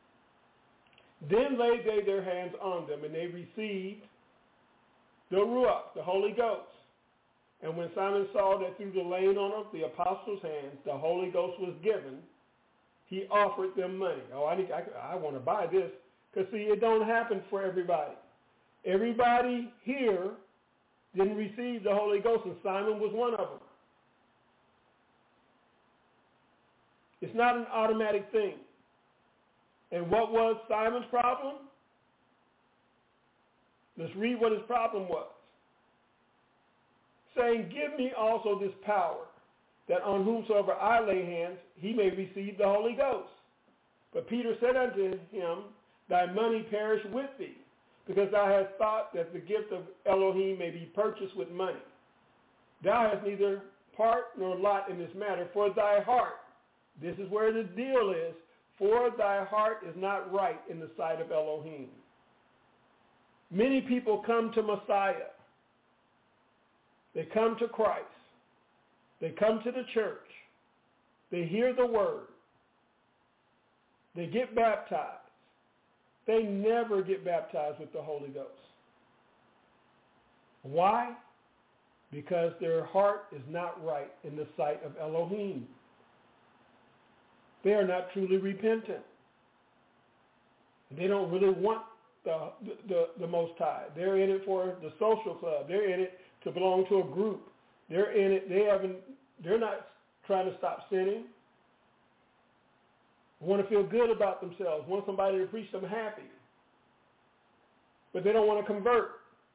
Then laid they their hands on them, and they received the Ruach, the Holy Ghost. And when Simon saw that through the laying on of the apostles' hands, the Holy Ghost was given, he offered them money. Oh, I want to buy this. Because, see, it don't happen for everybody. Everybody here didn't receive the Holy Ghost, and Simon was one of them. It's not an automatic thing. And what was Simon's problem? Let's read what his problem was. Saying, give me also this power, that on whomsoever I lay hands, he may receive the Holy Ghost. But Peter said unto him, thy money perish with thee, because thou hast thought that the gift of Elohim may be purchased with money. Thou hast neither part nor lot in this matter, for thy heart, this is where the deal is, for thy heart is not right in the sight of Elohim. Many people come to Messiah. They come to Christ. They come to the church. They hear the word. They get baptized. They never get baptized with the Holy Ghost. Why? Because their heart is not right in the sight of Elohim. They are not truly repentant. They don't really want the Most High. They're in it for the social club. They're in it to belong to a group. They're in it. They haven't They're not trying to stop sinning. Want to feel good about themselves. Want somebody to preach them happy. But they don't want to convert.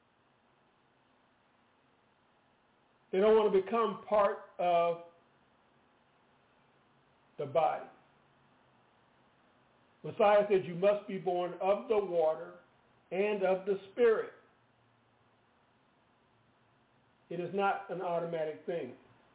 They don't want to become part of the body. Messiah said you must be born of the water and of the Spirit. It is not an automatic thing.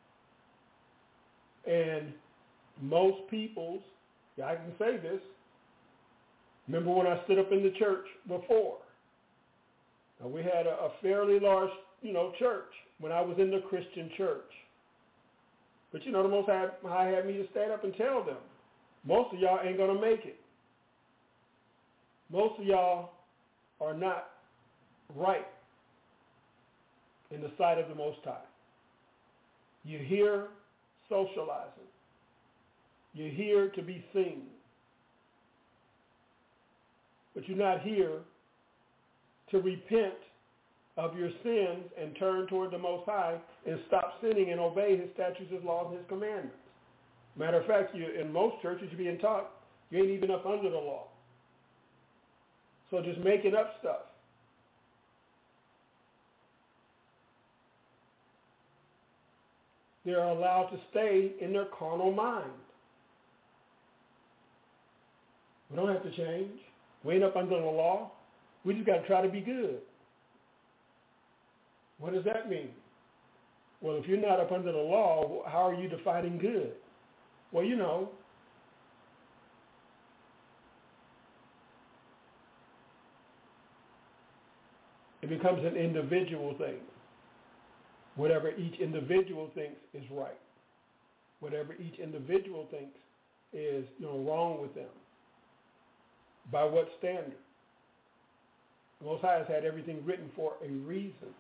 And most people's, I can say this, remember when I stood up in the church before? We had a fairly large, church when I was in the Christian church. But, the Most High had me to stand up and tell them, most of y'all ain't going to make it. Most of y'all are not right in the sight of the Most High. You're here socializing. You're here to be seen. But you're not here to repent of your sins and turn toward the Most High and stop sinning and obey His statutes, His laws, and His commandments. Matter of fact, in most churches you're being taught you ain't even up under the law. So just making up stuff. They're allowed to stay in their carnal mind. We don't have to change. We ain't up under the law. We just got to try to be good. What does that mean? Well, if you're not up under the law, how are you defining good? Well, it becomes an individual thing. Whatever each individual thinks is right. Whatever each individual thinks is wrong with them. By what standard? The Most High has had everything written for a reason.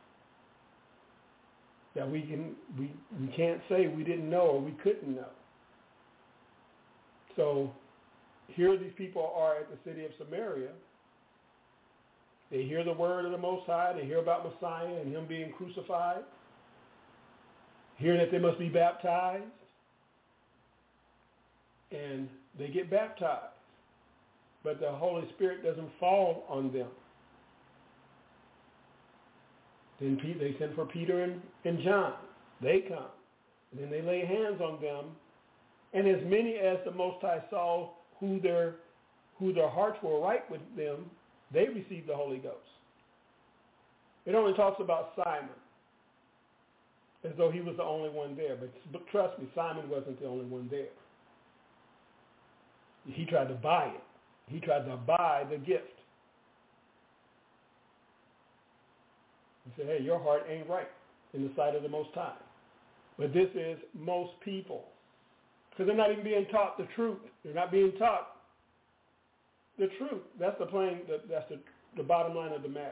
That we can't say we didn't know or we couldn't know. So here these people are at the city of Samaria. They hear the word of the Most High. They hear about Messiah and Him being crucified. Hear that they must be baptized. And they get baptized. But the Holy Spirit doesn't fall on them. Then they send for Peter and John. They come. And then they lay hands on them. And as many as the Most High saw who their hearts were right with them, they received the Holy Ghost. It only talks about Simon, as though he was the only one there. But trust me, Simon wasn't the only one there. He tried to buy it. He tried to buy the gift. He said, hey, your heart ain't right in the sight of the Most High. But this is most people. Because they're not even being taught the truth. They're not being taught the truth. That's the bottom line of the matter.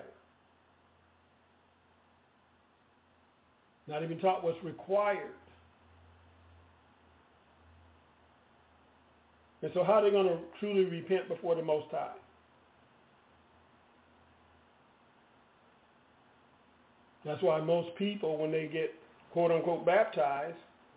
Not even taught what's required. And so how are they going to truly repent before the Most High? That's why most people, when they get quote-unquote baptized,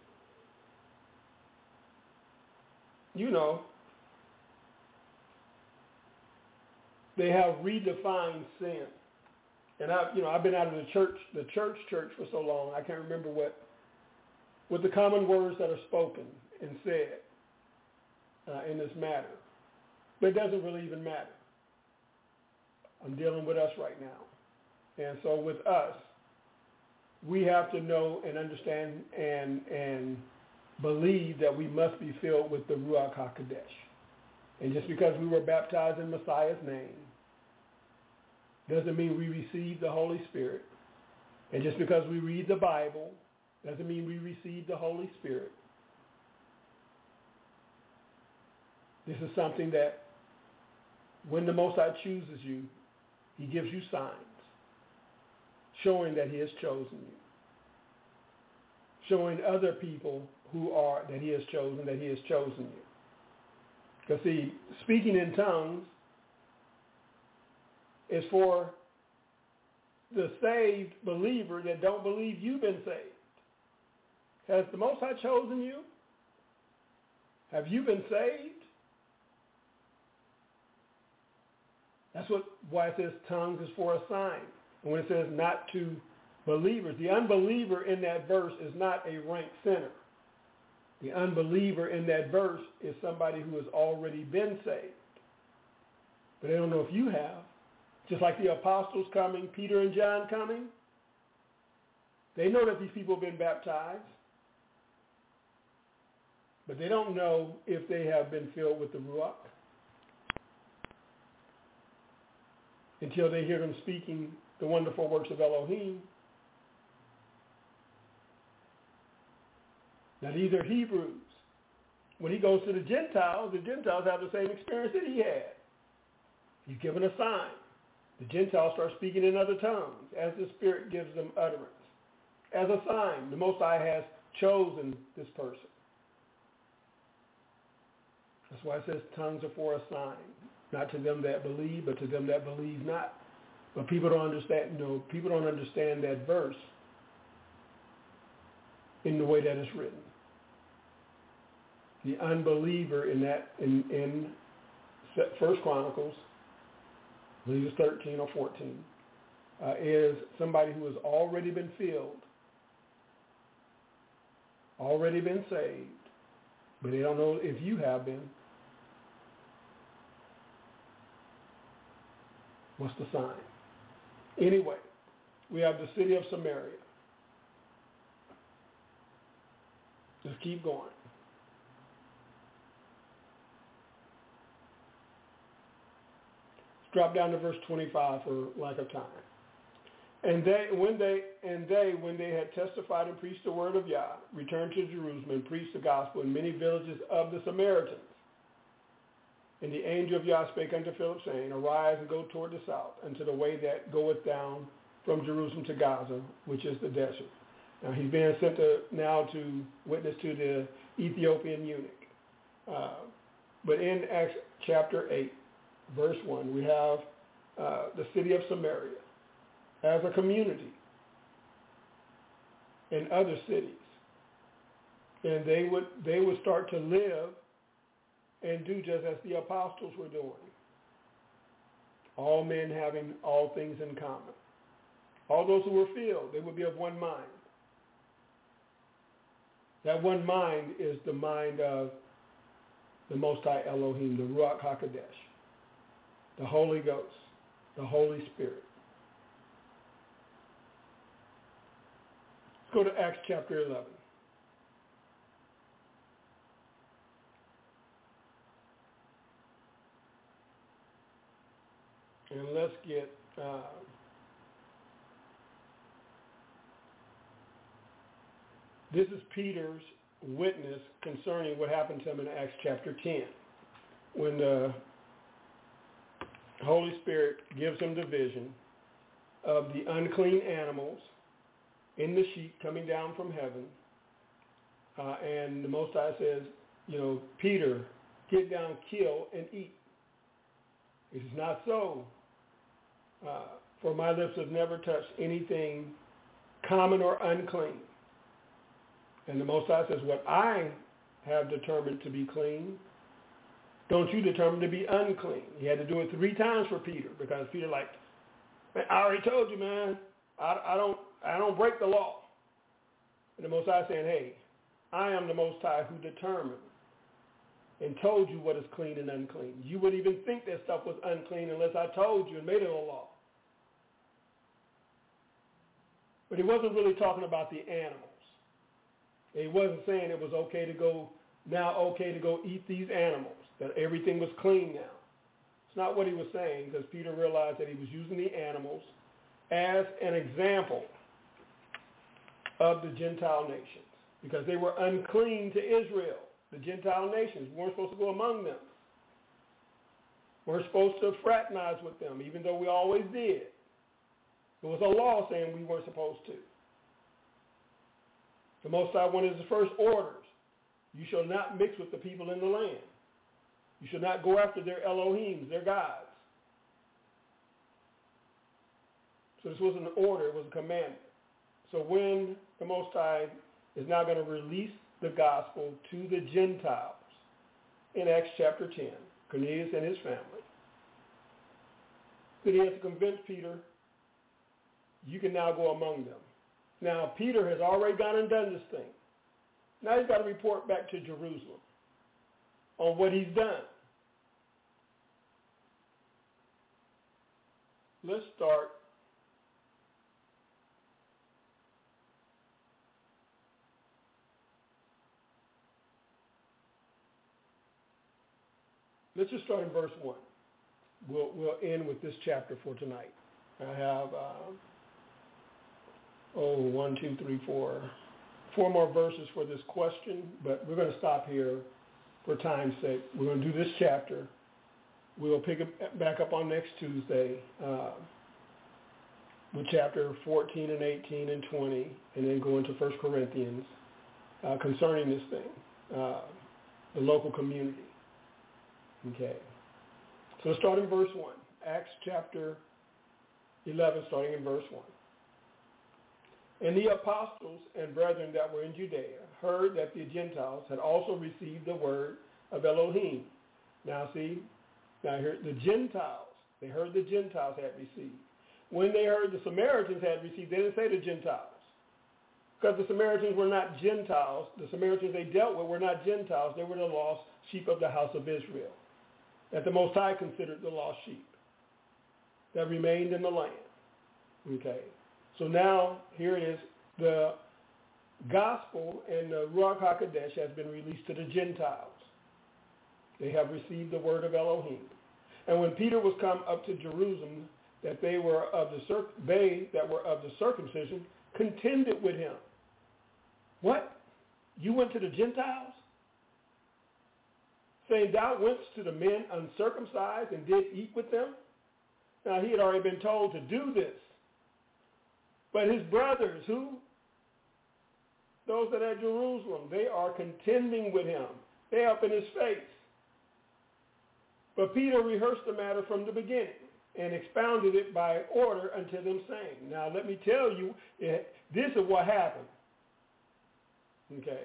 they have redefined sin. And I've been out of the church for so long, I can't remember what the common words that are spoken and said in this matter. But it doesn't really even matter. I'm dealing with us right now. And so with us, we have to know and understand and believe that we must be filled with the Ruach HaKodesh. And just because we were baptized in Messiah's name doesn't mean we receive the Holy Spirit. And just because we read the Bible doesn't mean we receive the Holy Spirit. This is something that when the Most High chooses you, He gives you signs showing that He has chosen you. Showing other people that He has chosen you. Because see, speaking in tongues is for the saved believer that don't believe you've been saved. Has the Most High chosen you? Have you been saved? That's why it says tongues is for a sign. And when it says not to believers, the unbeliever in that verse is not a ranked sinner. The unbeliever in that verse is somebody who has already been saved. But they don't know if you have. Just like the apostles coming, Peter and John coming, they know that these people have been baptized. But they don't know if they have been filled with the Ruach until they hear them speaking the wonderful works of Elohim. Now these are Hebrews. When he goes to the Gentiles have the same experience that he had. He's given a sign. The Gentiles start speaking in other tongues as the Spirit gives them utterance. As a sign, the Most High has chosen this person. That's why it says tongues are for a sign, not to them that believe, but to them that believe not. But people don't understand. People don't understand that verse in the way that it's written. The unbeliever in 1 Chronicles, I believe it's 13 or 14, is somebody who has already been filled, already been saved, but they don't know if you have been. What's the sign? Anyway, we have the city of Samaria. Let's keep going. Let's drop down to verse 25 for lack of time. And when they had testified and preached the word of Yah, returned to Jerusalem and preached the gospel in many villages of the Samaritans. And the angel of Yah spake unto Philip, saying, Arise and go toward the south, unto the way that goeth down from Jerusalem to Gaza, which is the desert. Now he's being sent now to witness to the Ethiopian eunuch. But in Acts chapter 8, verse 1, we have the city of Samaria as a community in other cities. And they would start to live and do just as the apostles were doing. All men having all things in common. All those who were filled, they would be of one mind. That one mind is the mind of the Most High Elohim, the Ruach HaKodesh, the Holy Ghost, the Holy Spirit. Let's go to Acts chapter 11. And let's get this is Peter's witness concerning what happened to him in Acts chapter 10, when the Holy Spirit gives him the vision of the unclean animals in the sheep coming down from heaven. And the Most High says, Peter, get down, kill, and eat. It is not so. For my lips have never touched anything common or unclean. And the Most High says, what I have determined to be clean, don't you determine to be unclean. He had to do it 3 times for Peter, because Peter man, I already told you, man, I don't break the law. And the Most High saying, hey, I am the Most High who determined and told you what is clean and unclean. You wouldn't even think that stuff was unclean unless I told you and made it a law. But he wasn't really talking about the animals. He wasn't saying it was okay to go eat these animals, that everything was clean now. It's not what he was saying, because Peter realized that he was using the animals as an example of the Gentile nations, because they were unclean to Israel. The Gentile nations weren't supposed to go among them. Weren't supposed to fraternize with them, even though we always did. There was a law saying we weren't supposed to. The Most High, one of his first orders, you shall not mix with the people in the land. You shall not go after their Elohims, their gods. So this wasn't an order, it was a commandment. So when the Most High is now going to release the gospel to the Gentiles in Acts chapter 10, Cornelius and his family. Then he has to convince Peter, you can now go among them. Now, Peter has already gone and done this thing. Now he's got to report back to Jerusalem on what he's done. Let's start Let's just start in verse 1. We'll end with this chapter for tonight. I have, 4 more verses for this question, but we're going to stop here for time's sake. We're going to do this chapter. We'll pick it back up on next Tuesday with chapter 14 and 18 and 20, and then go into 1 Corinthians concerning this thing, the local community. Okay. So let's start in verse 1. Acts chapter 11, starting in verse 1. And the apostles and brethren that were in Judea heard that the Gentiles had also received the word of Elohim. Now here the Gentiles, they heard the Gentiles had received. When they heard the Samaritans had received, they didn't say the Gentiles. Because the Samaritans were not Gentiles. The Samaritans they dealt with were not Gentiles. They were the lost sheep of the house of Israel, that the Most High considered the lost sheep that remained in the land. Okay. So now, here it is. The gospel and the Ruach HaKodesh has been released to the Gentiles. They have received the word of Elohim. And when Peter was come up to Jerusalem, that they that were of the circumcision contended with him. What? You went to the Gentiles? Saying, thou wentest to the men uncircumcised and did eat with them? Now, he had already been told to do this. But his brothers, who? Those that are at Jerusalem, they are contending with him. They up in his face. But Peter rehearsed the matter from the beginning and expounded it by order unto them, saying, now let me tell you, this is what happened. Okay.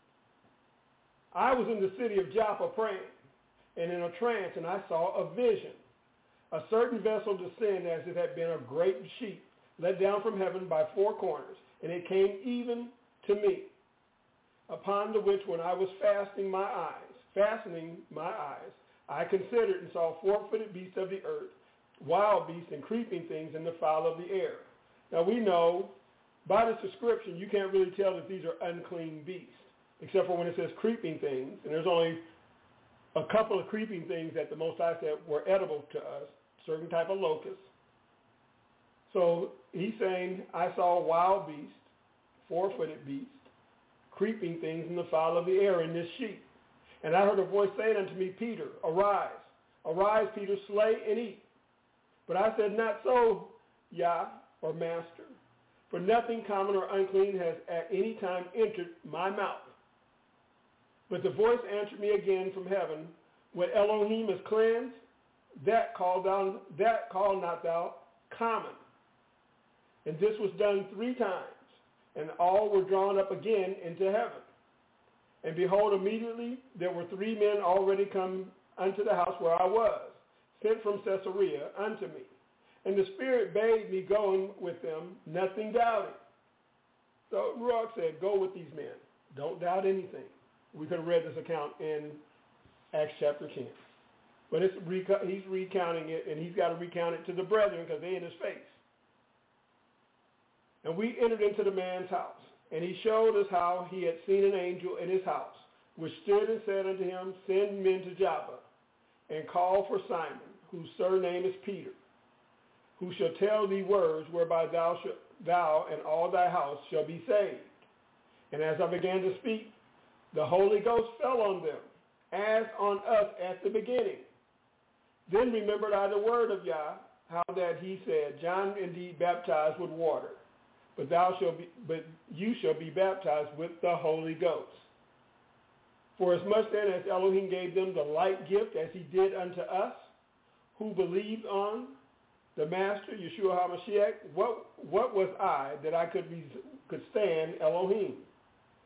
I was in the city of Joppa praying, and in a trance, and I saw a vision. A certain vessel descend as it had been a great sheet, let down from heaven by 4 corners, and it came even to me, upon the which when I was fastening my eyes, I considered and saw 4-footed beasts of the earth, wild beasts and creeping things, and the fowl of the air. Now we know, by this description, you can't really tell that these are unclean beasts, except for when it says creeping things, and there's only a couple of creeping things that the Most High said were edible to us, certain type of locusts. So he's saying, I saw wild beasts, 4-footed beasts, creeping things, and the fowl of the air in this sheet. And I heard a voice saying unto me, Peter, arise. Arise, Peter, slay and eat. But I said, not so, Yah, or Master, for nothing common or unclean has at any time entered my mouth. But the voice answered me again from heaven, what Elohim has cleansed, that call not thou common. And this was done 3 times, and all were drawn up again into heaven. And behold, immediately there were 3 men already come unto the house where I was, sent from Caesarea unto me. And the Spirit bade me go with them, nothing doubting. So Ruach said, go with these men. Don't doubt anything. We could have read this account in Acts chapter 10. But he's recounting it, and he's got to recount it to the brethren because they're in his face. And we entered into the man's house, and he showed us how he had seen an angel in his house, which stood and said unto him, send men to Joppa, and call for Simon, whose surname is Peter, who shall tell thee words whereby thou and all thy house shall be saved. And as I began to speak, the Holy Ghost fell on them, as on us at the beginning. Then remembered I the word of Yah, how that he said, John indeed baptized with water, but you shall be baptized with the Holy Ghost. For as much then as Elohim gave them the like gift as he did unto us, who believed on the Master, Yeshua HaMashiach, what was I that I could stand Elohim?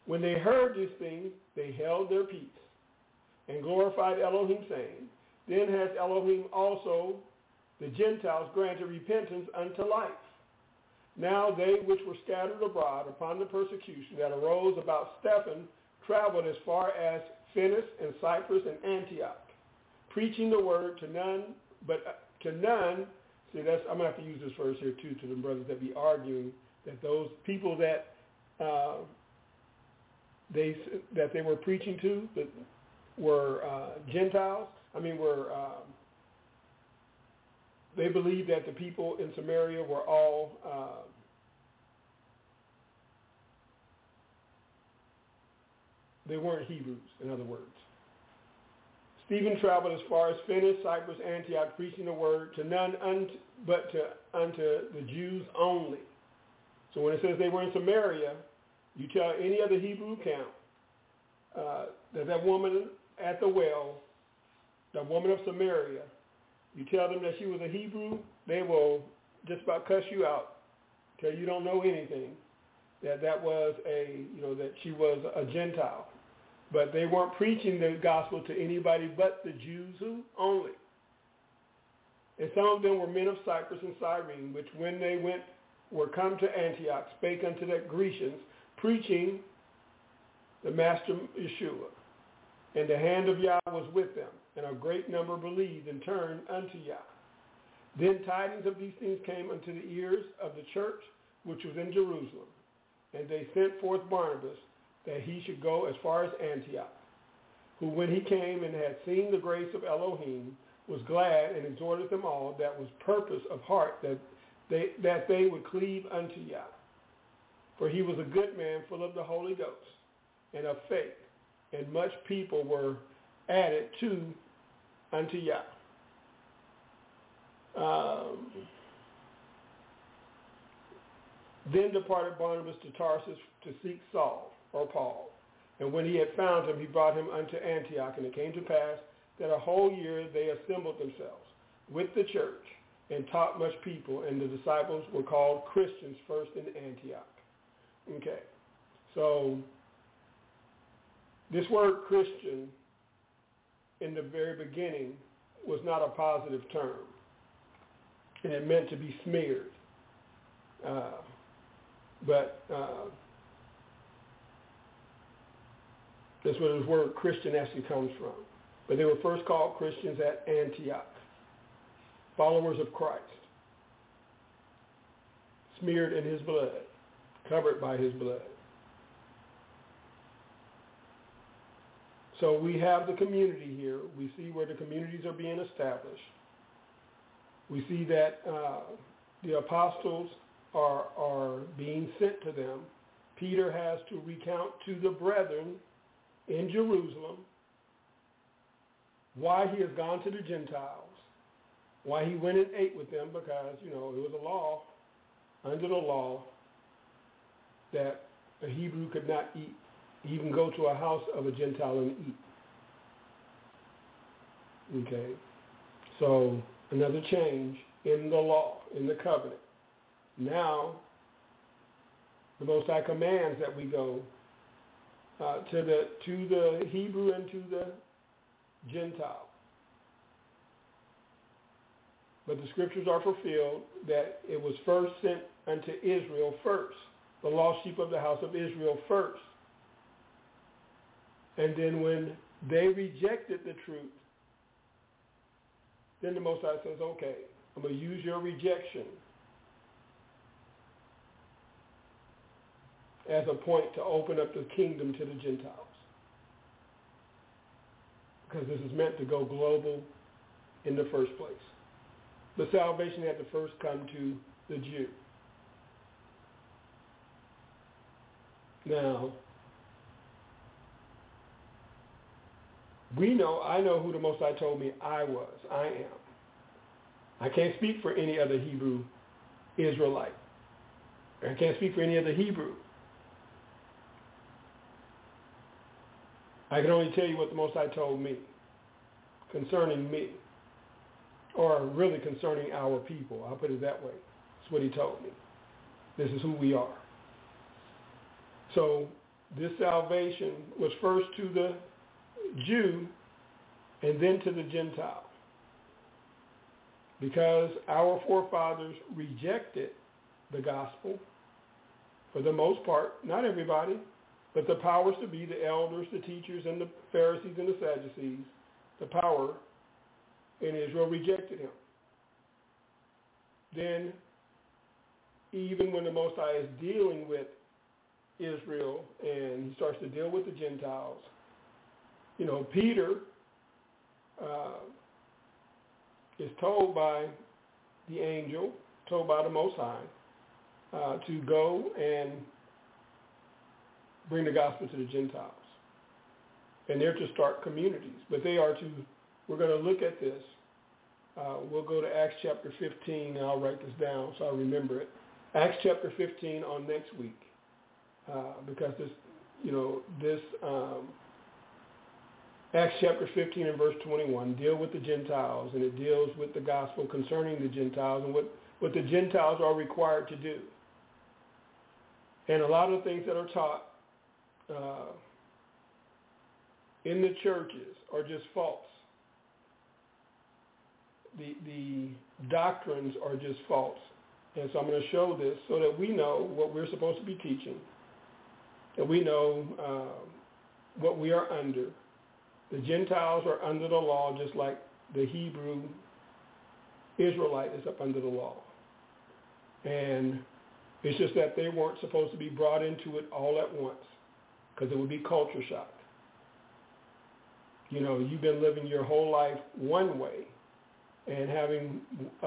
When they heard these things, they held their peace and glorified Elohim, saying, Then has Elohim also the Gentiles granted repentance unto life. Now they which were scattered abroad upon the persecution that arose about Stephen traveled as far as Phoenix and Cyprus and Antioch, preaching the word to none, see, that's, I'm going to have to use this verse here too to the brothers that be arguing that those people that they were preaching to that were Gentiles, they believed that the people in Samaria were all they weren't Hebrews, in other words. Stephen traveled as far as Phoenix, Cyprus, Antioch, preaching the word to none but unto the Jews only. So when it says they were in Samaria, you tell any other Hebrew camp that woman at the well, the woman of Samaria, you tell them that she was a Hebrew, they will just about cuss you out, tell you don't know anything, that was that she was a Gentile. But they weren't preaching the gospel to anybody but the Jews only. And some of them were men of Cyprus and Cyrene, which when they were come to Antioch, spake unto the Grecians, preaching the Master Yeshua. And the hand of Yah was with them, and a great number believed and turned unto Yah. Then tidings of these things came unto the ears of the church, which was in Jerusalem. And they sent forth Barnabas, that he should go as far as Antioch, who when he came and had seen the grace of Elohim, was glad and exhorted them all that was purpose of heart that they would cleave unto Yah. For he was a good man, full of the Holy Ghost and of faith, and much people were added unto Yah. Then departed Barnabas to Tarsus to seek Saul, or Paul. And when he had found him, he brought him unto Antioch. And it came to pass that a whole year they assembled themselves with the church and taught much people. And the disciples were called Christians first in Antioch. Okay. So this word Christian in the very beginning was not a positive term. And it meant to be smeared. That's where the word Christian actually comes from. But they were first called Christians at Antioch, followers of Christ, smeared in his blood, covered by his blood. So we have the community here. We see where the communities are being established. We see that the apostles are being sent to them. Peter has to recount to the brethren in Jerusalem why he has gone to the Gentiles, why he went and ate with them, because, it was a law, under the law, that a Hebrew could not eat, even go to a house of a Gentile and eat. Okay? So, another change in the law, in the covenant. Now, the Most High commands that we go to the Hebrew and to the Gentile. But the scriptures are fulfilled that it was first sent unto Israel first, the lost sheep of the house of Israel first. And then when they rejected the truth, then the Most High says, okay, I'm going to use your rejection as a point to open up the kingdom to the Gentiles. Because this is meant to go global in the first place. The salvation had to first come to the Jew. Now, I know who the Most High told me I am. I can't speak for any other Hebrew Israelite. I can't speak for any other Hebrew. I can only tell you what the Most High told me concerning me, or really concerning our people. I'll put it that way. That's what he told me. This is who we are. So this salvation was first to the Jew and then to the Gentile. Because our forefathers rejected the gospel, for the most part, not everybody, but the powers to be, the elders, the teachers, and the Pharisees and the Sadducees, the power in Israel rejected him. Then, even when the Most High is dealing with Israel and he starts to deal with the Gentiles, Peter is told by the angel, told by the Most High, to go and bring the gospel to the Gentiles. And they're to start communities. But they are to, we're going to look at this. We'll go to Acts chapter 15, and I'll write this down so I'll remember it. Acts chapter 15 on next week. Because Acts chapter 15 and verse 21 deal with the Gentiles, and it deals with the gospel concerning the Gentiles and what the Gentiles are required to do. And a lot of things that are taught in the churches are just false. The doctrines are just false. And so I'm going to show this so that we know what we're supposed to be teaching, that we know what we are under. The Gentiles are under the law just like the Hebrew Israelite is up under the law. And it's just that they weren't supposed to be brought into it all at once because it would be culture shock. You've been living your whole life one way and having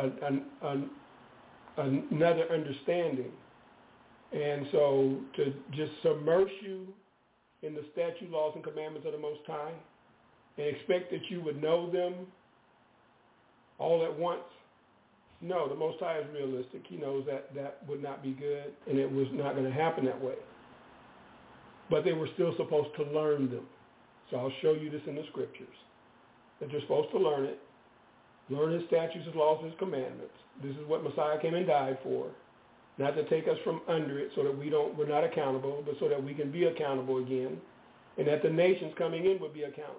another understanding. And so to just submerge you in the statute, laws, and commandments of the Most High and expect that you would know them all at once, no, the Most High is realistic. He knows that that would not be good, and it was not going to happen that way. But they were still supposed to learn them. So I'll show you this in the scriptures, that you're supposed to learn it, learn his statutes, his laws, his commandments. This is what Messiah came and died for, not to take us from under it so that we're not accountable, but so that we can be accountable again, and that the nations coming in would be accountable.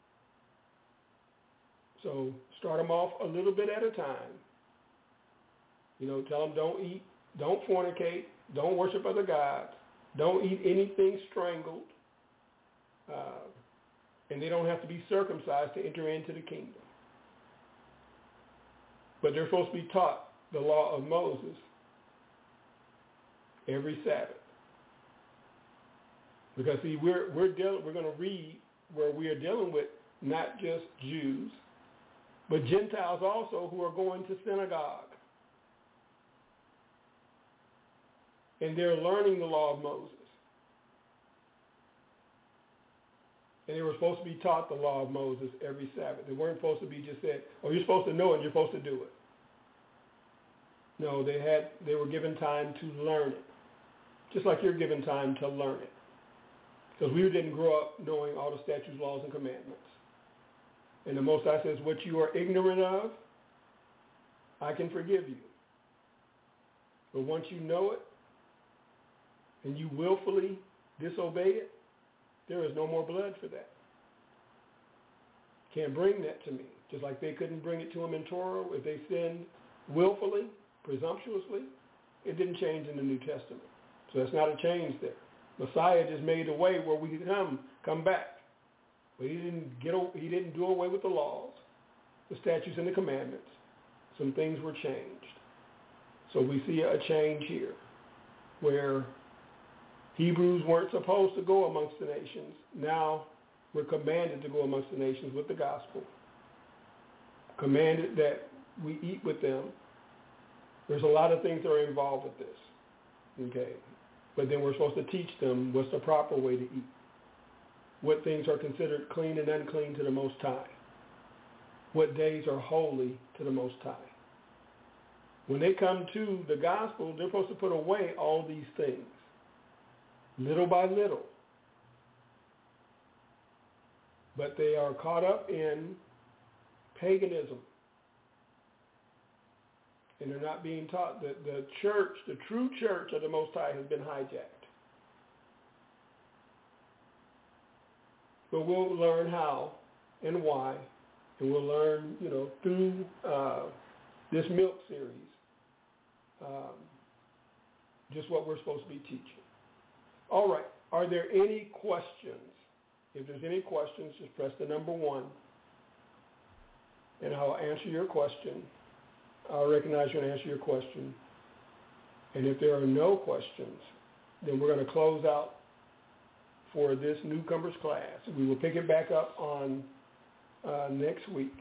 So start them off a little bit at a time. Tell them don't eat, don't fornicate, don't worship other gods, don't eat anything strangled, and they don't have to be circumcised to enter into the kingdom. But they're supposed to be taught the law of Moses every Sabbath. Because see, we're going to read where we are dealing with not just Jews, but Gentiles also who are going to synagogue. And they're learning the law of Moses. And they were supposed to be taught the law of Moses every Sabbath. They weren't supposed to be just said, you're supposed to know it, you're supposed to do it. No, they were given time to learn it. Just like you're given time to learn it. Because we didn't grow up knowing all the statutes, laws, and commandments. And the Most High says, what you are ignorant of, I can forgive you. But once you know it, and you willfully disobey it, there is no more blood for that. Can't bring that to me. Just like they couldn't bring it to them in Torah if they sinned willfully, presumptuously. It didn't change in the New Testament. So that's not a change there. Messiah just made a way where we could come back. But he didn't do away with the laws, the statutes, and the commandments. Some things were changed. So we see a change here where Hebrews weren't supposed to go amongst the nations. Now we're commanded to go amongst the nations with the gospel. Commanded that we eat with them. There's a lot of things that are involved with this. Okay. But then we're supposed to teach them what's the proper way to eat. What things are considered clean and unclean to the Most High. What days are holy to the Most High. When they come to the gospel, they're supposed to put away all these things. Little by little. But they are caught up in paganism. And they're not being taught that the church, the true church of the Most High, has been hijacked. but we'll learn how and why, and we'll learn, through this milk series, just what we're supposed to be teaching. All right. Are there any questions? If there's any questions, just press the number 1, and I'll answer your question. I'll recognize you and answer your question. And if there are no questions, then we're going to close out for this newcomers class. We will pick it back up on next week.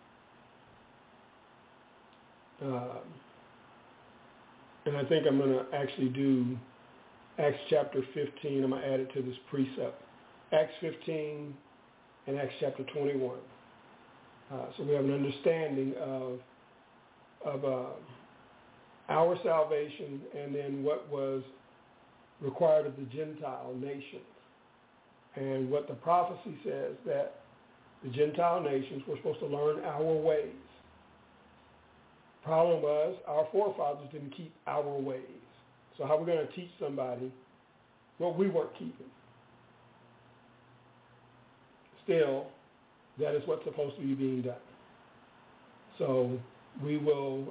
And I think I'm going to actually do Acts chapter 15. I'm going to add it to this precept. Acts 15 and Acts chapter 21. So we have an understanding of our salvation and then what was required of the Gentile nations. And what the prophecy says, that the Gentile nations were supposed to learn our ways. Problem was, our forefathers didn't keep our ways. So how are we going to teach somebody what we weren't keeping? Still, that is what's supposed to be being done. So we will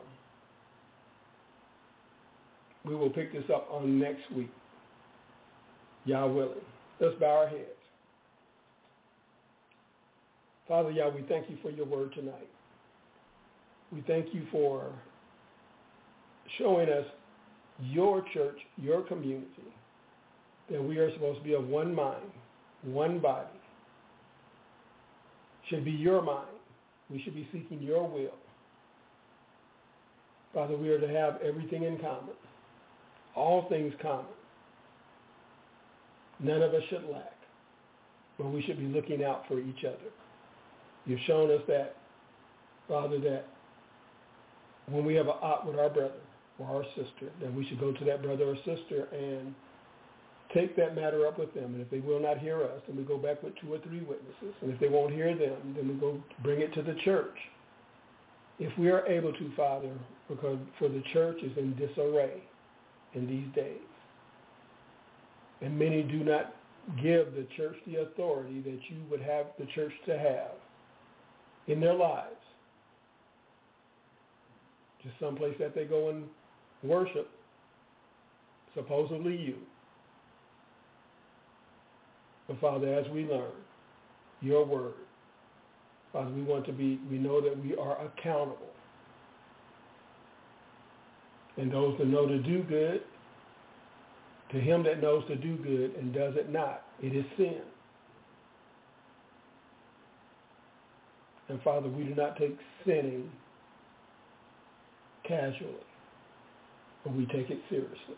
pick this up on next week, Yah willing. Let's bow our heads. Father Yah, we thank you for your word tonight. We thank you for showing us your church, your community, that we are supposed to be of one mind, one body. Should be your mind. We should be seeking your will. Father, we are to have everything in common, all things common. None of us should lack, but we should be looking out for each other. You've shown us that, Father, that when we have an ought with our brother or our sister, then we should go to that brother or sister and take that matter up with them. And if they will not hear us, then we go back with 2 or 3 witnesses. And if they won't hear them, then we go bring it to the church. If we are able to, Father, because for the church is in disarray in these days. And many do not give the church the authority that you would have the church to have in their lives. Just someplace that they go and worship, supposedly you. But Father, as we learn your word, Father, we know that we are accountable. And those that know to do good, to him that knows to do good and does it not, it is sin. And Father, we do not take sinning casually, but we take it seriously.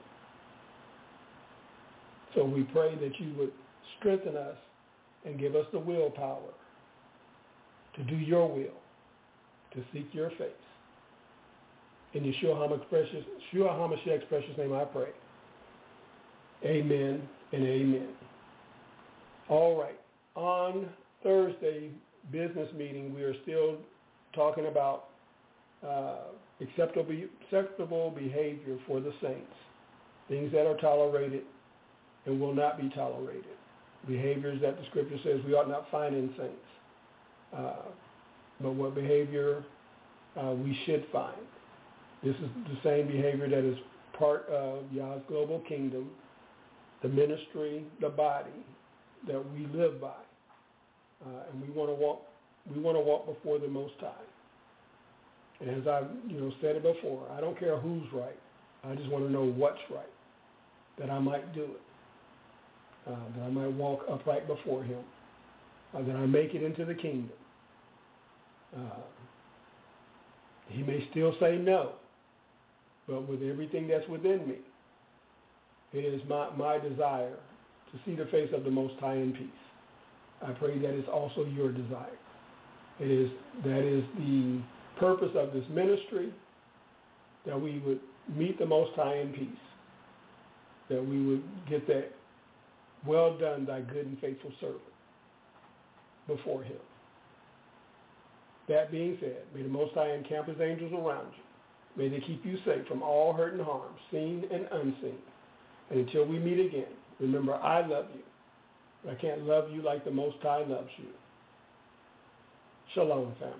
So we pray that you would strengthen us and give us the willpower to do your will, to seek your face. In Yeshua HaMashiach's precious name I pray. Amen and amen. All right. On Thursday business meeting, we are still talking about acceptable behavior for the saints, things that are tolerated and will not be tolerated, behaviors that the Scripture says we ought not find in saints, but what behavior we should find. This is the same behavior that is part of Yah's global kingdom, the ministry, the body that we live by, and we want to walk before the Most High. And as I've said it before, I don't care who's right. I just want to know what's right, that I might do it, that I might walk upright before Him, that I make it into the kingdom. He may still say no, but with everything that's within me, it is my desire to see the face of the Most High in peace. I pray that it's also your desire. That is the purpose of this ministry, that we would meet the Most High in peace, that we would get that well done, thy good and faithful servant, before Him. That being said, may the Most High encamp His angels around you. May they keep you safe from all hurt and harm, seen and unseen. And until we meet again, remember, I love you, but I can't love you like the Most High loves you. Shalom, family.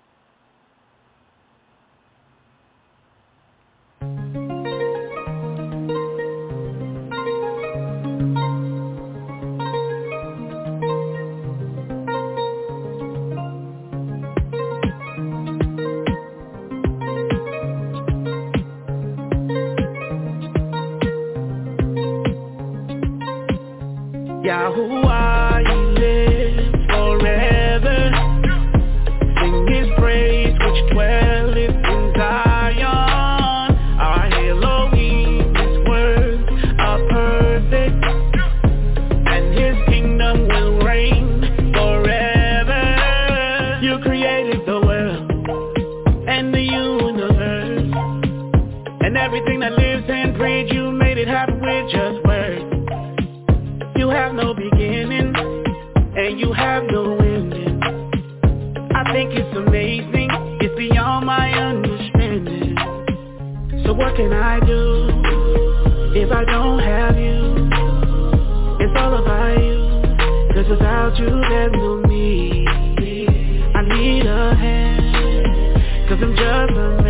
Yahuwah, you live forever. Sing his praise which dwelleth in Zion. Our Elohim, his words are perfect, and his kingdom will reign forever. You created the world and the universe, and everything that lives and breathes. You made it happen with just words. You have no beginning, and you have no ending. I think it's amazing, it's beyond my understanding. So what can I do if I don't have you? It's all about you, 'cause without you there's no me. I need a hand, 'cause I'm just a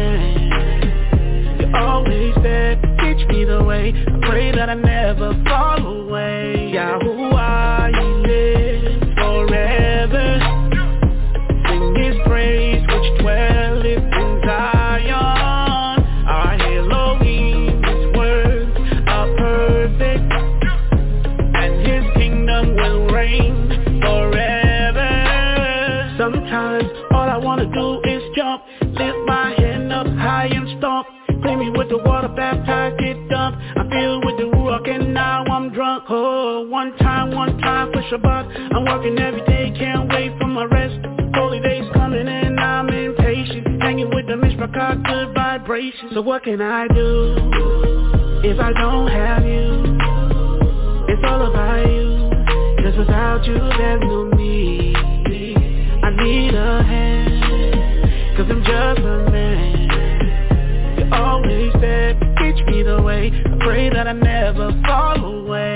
man. You're always there, teach me the way. I pray that I never fall away. Yahuwah, you live forever. Sing his praise which dwelleth in Zion. Our Elohim, his words are perfect, and his kingdom will reign forever. Sometimes all I wanna do is jump, lift my hand up high and stomp. Clean me with the water, baptized, get dumped. I feel with the Ruach and now I'm drunk. Oh, one time for Shabbat. I'm working every day, can't wait for my rest. Holy days coming and I'm impatient. Hanging with the Mishpachah, good vibrations. So what can I do if I don't have you? It's all about you, 'cause without you there's no me. I need a hand, 'cause I'm just a man. Always there, teach me the way. I pray that I never fall away.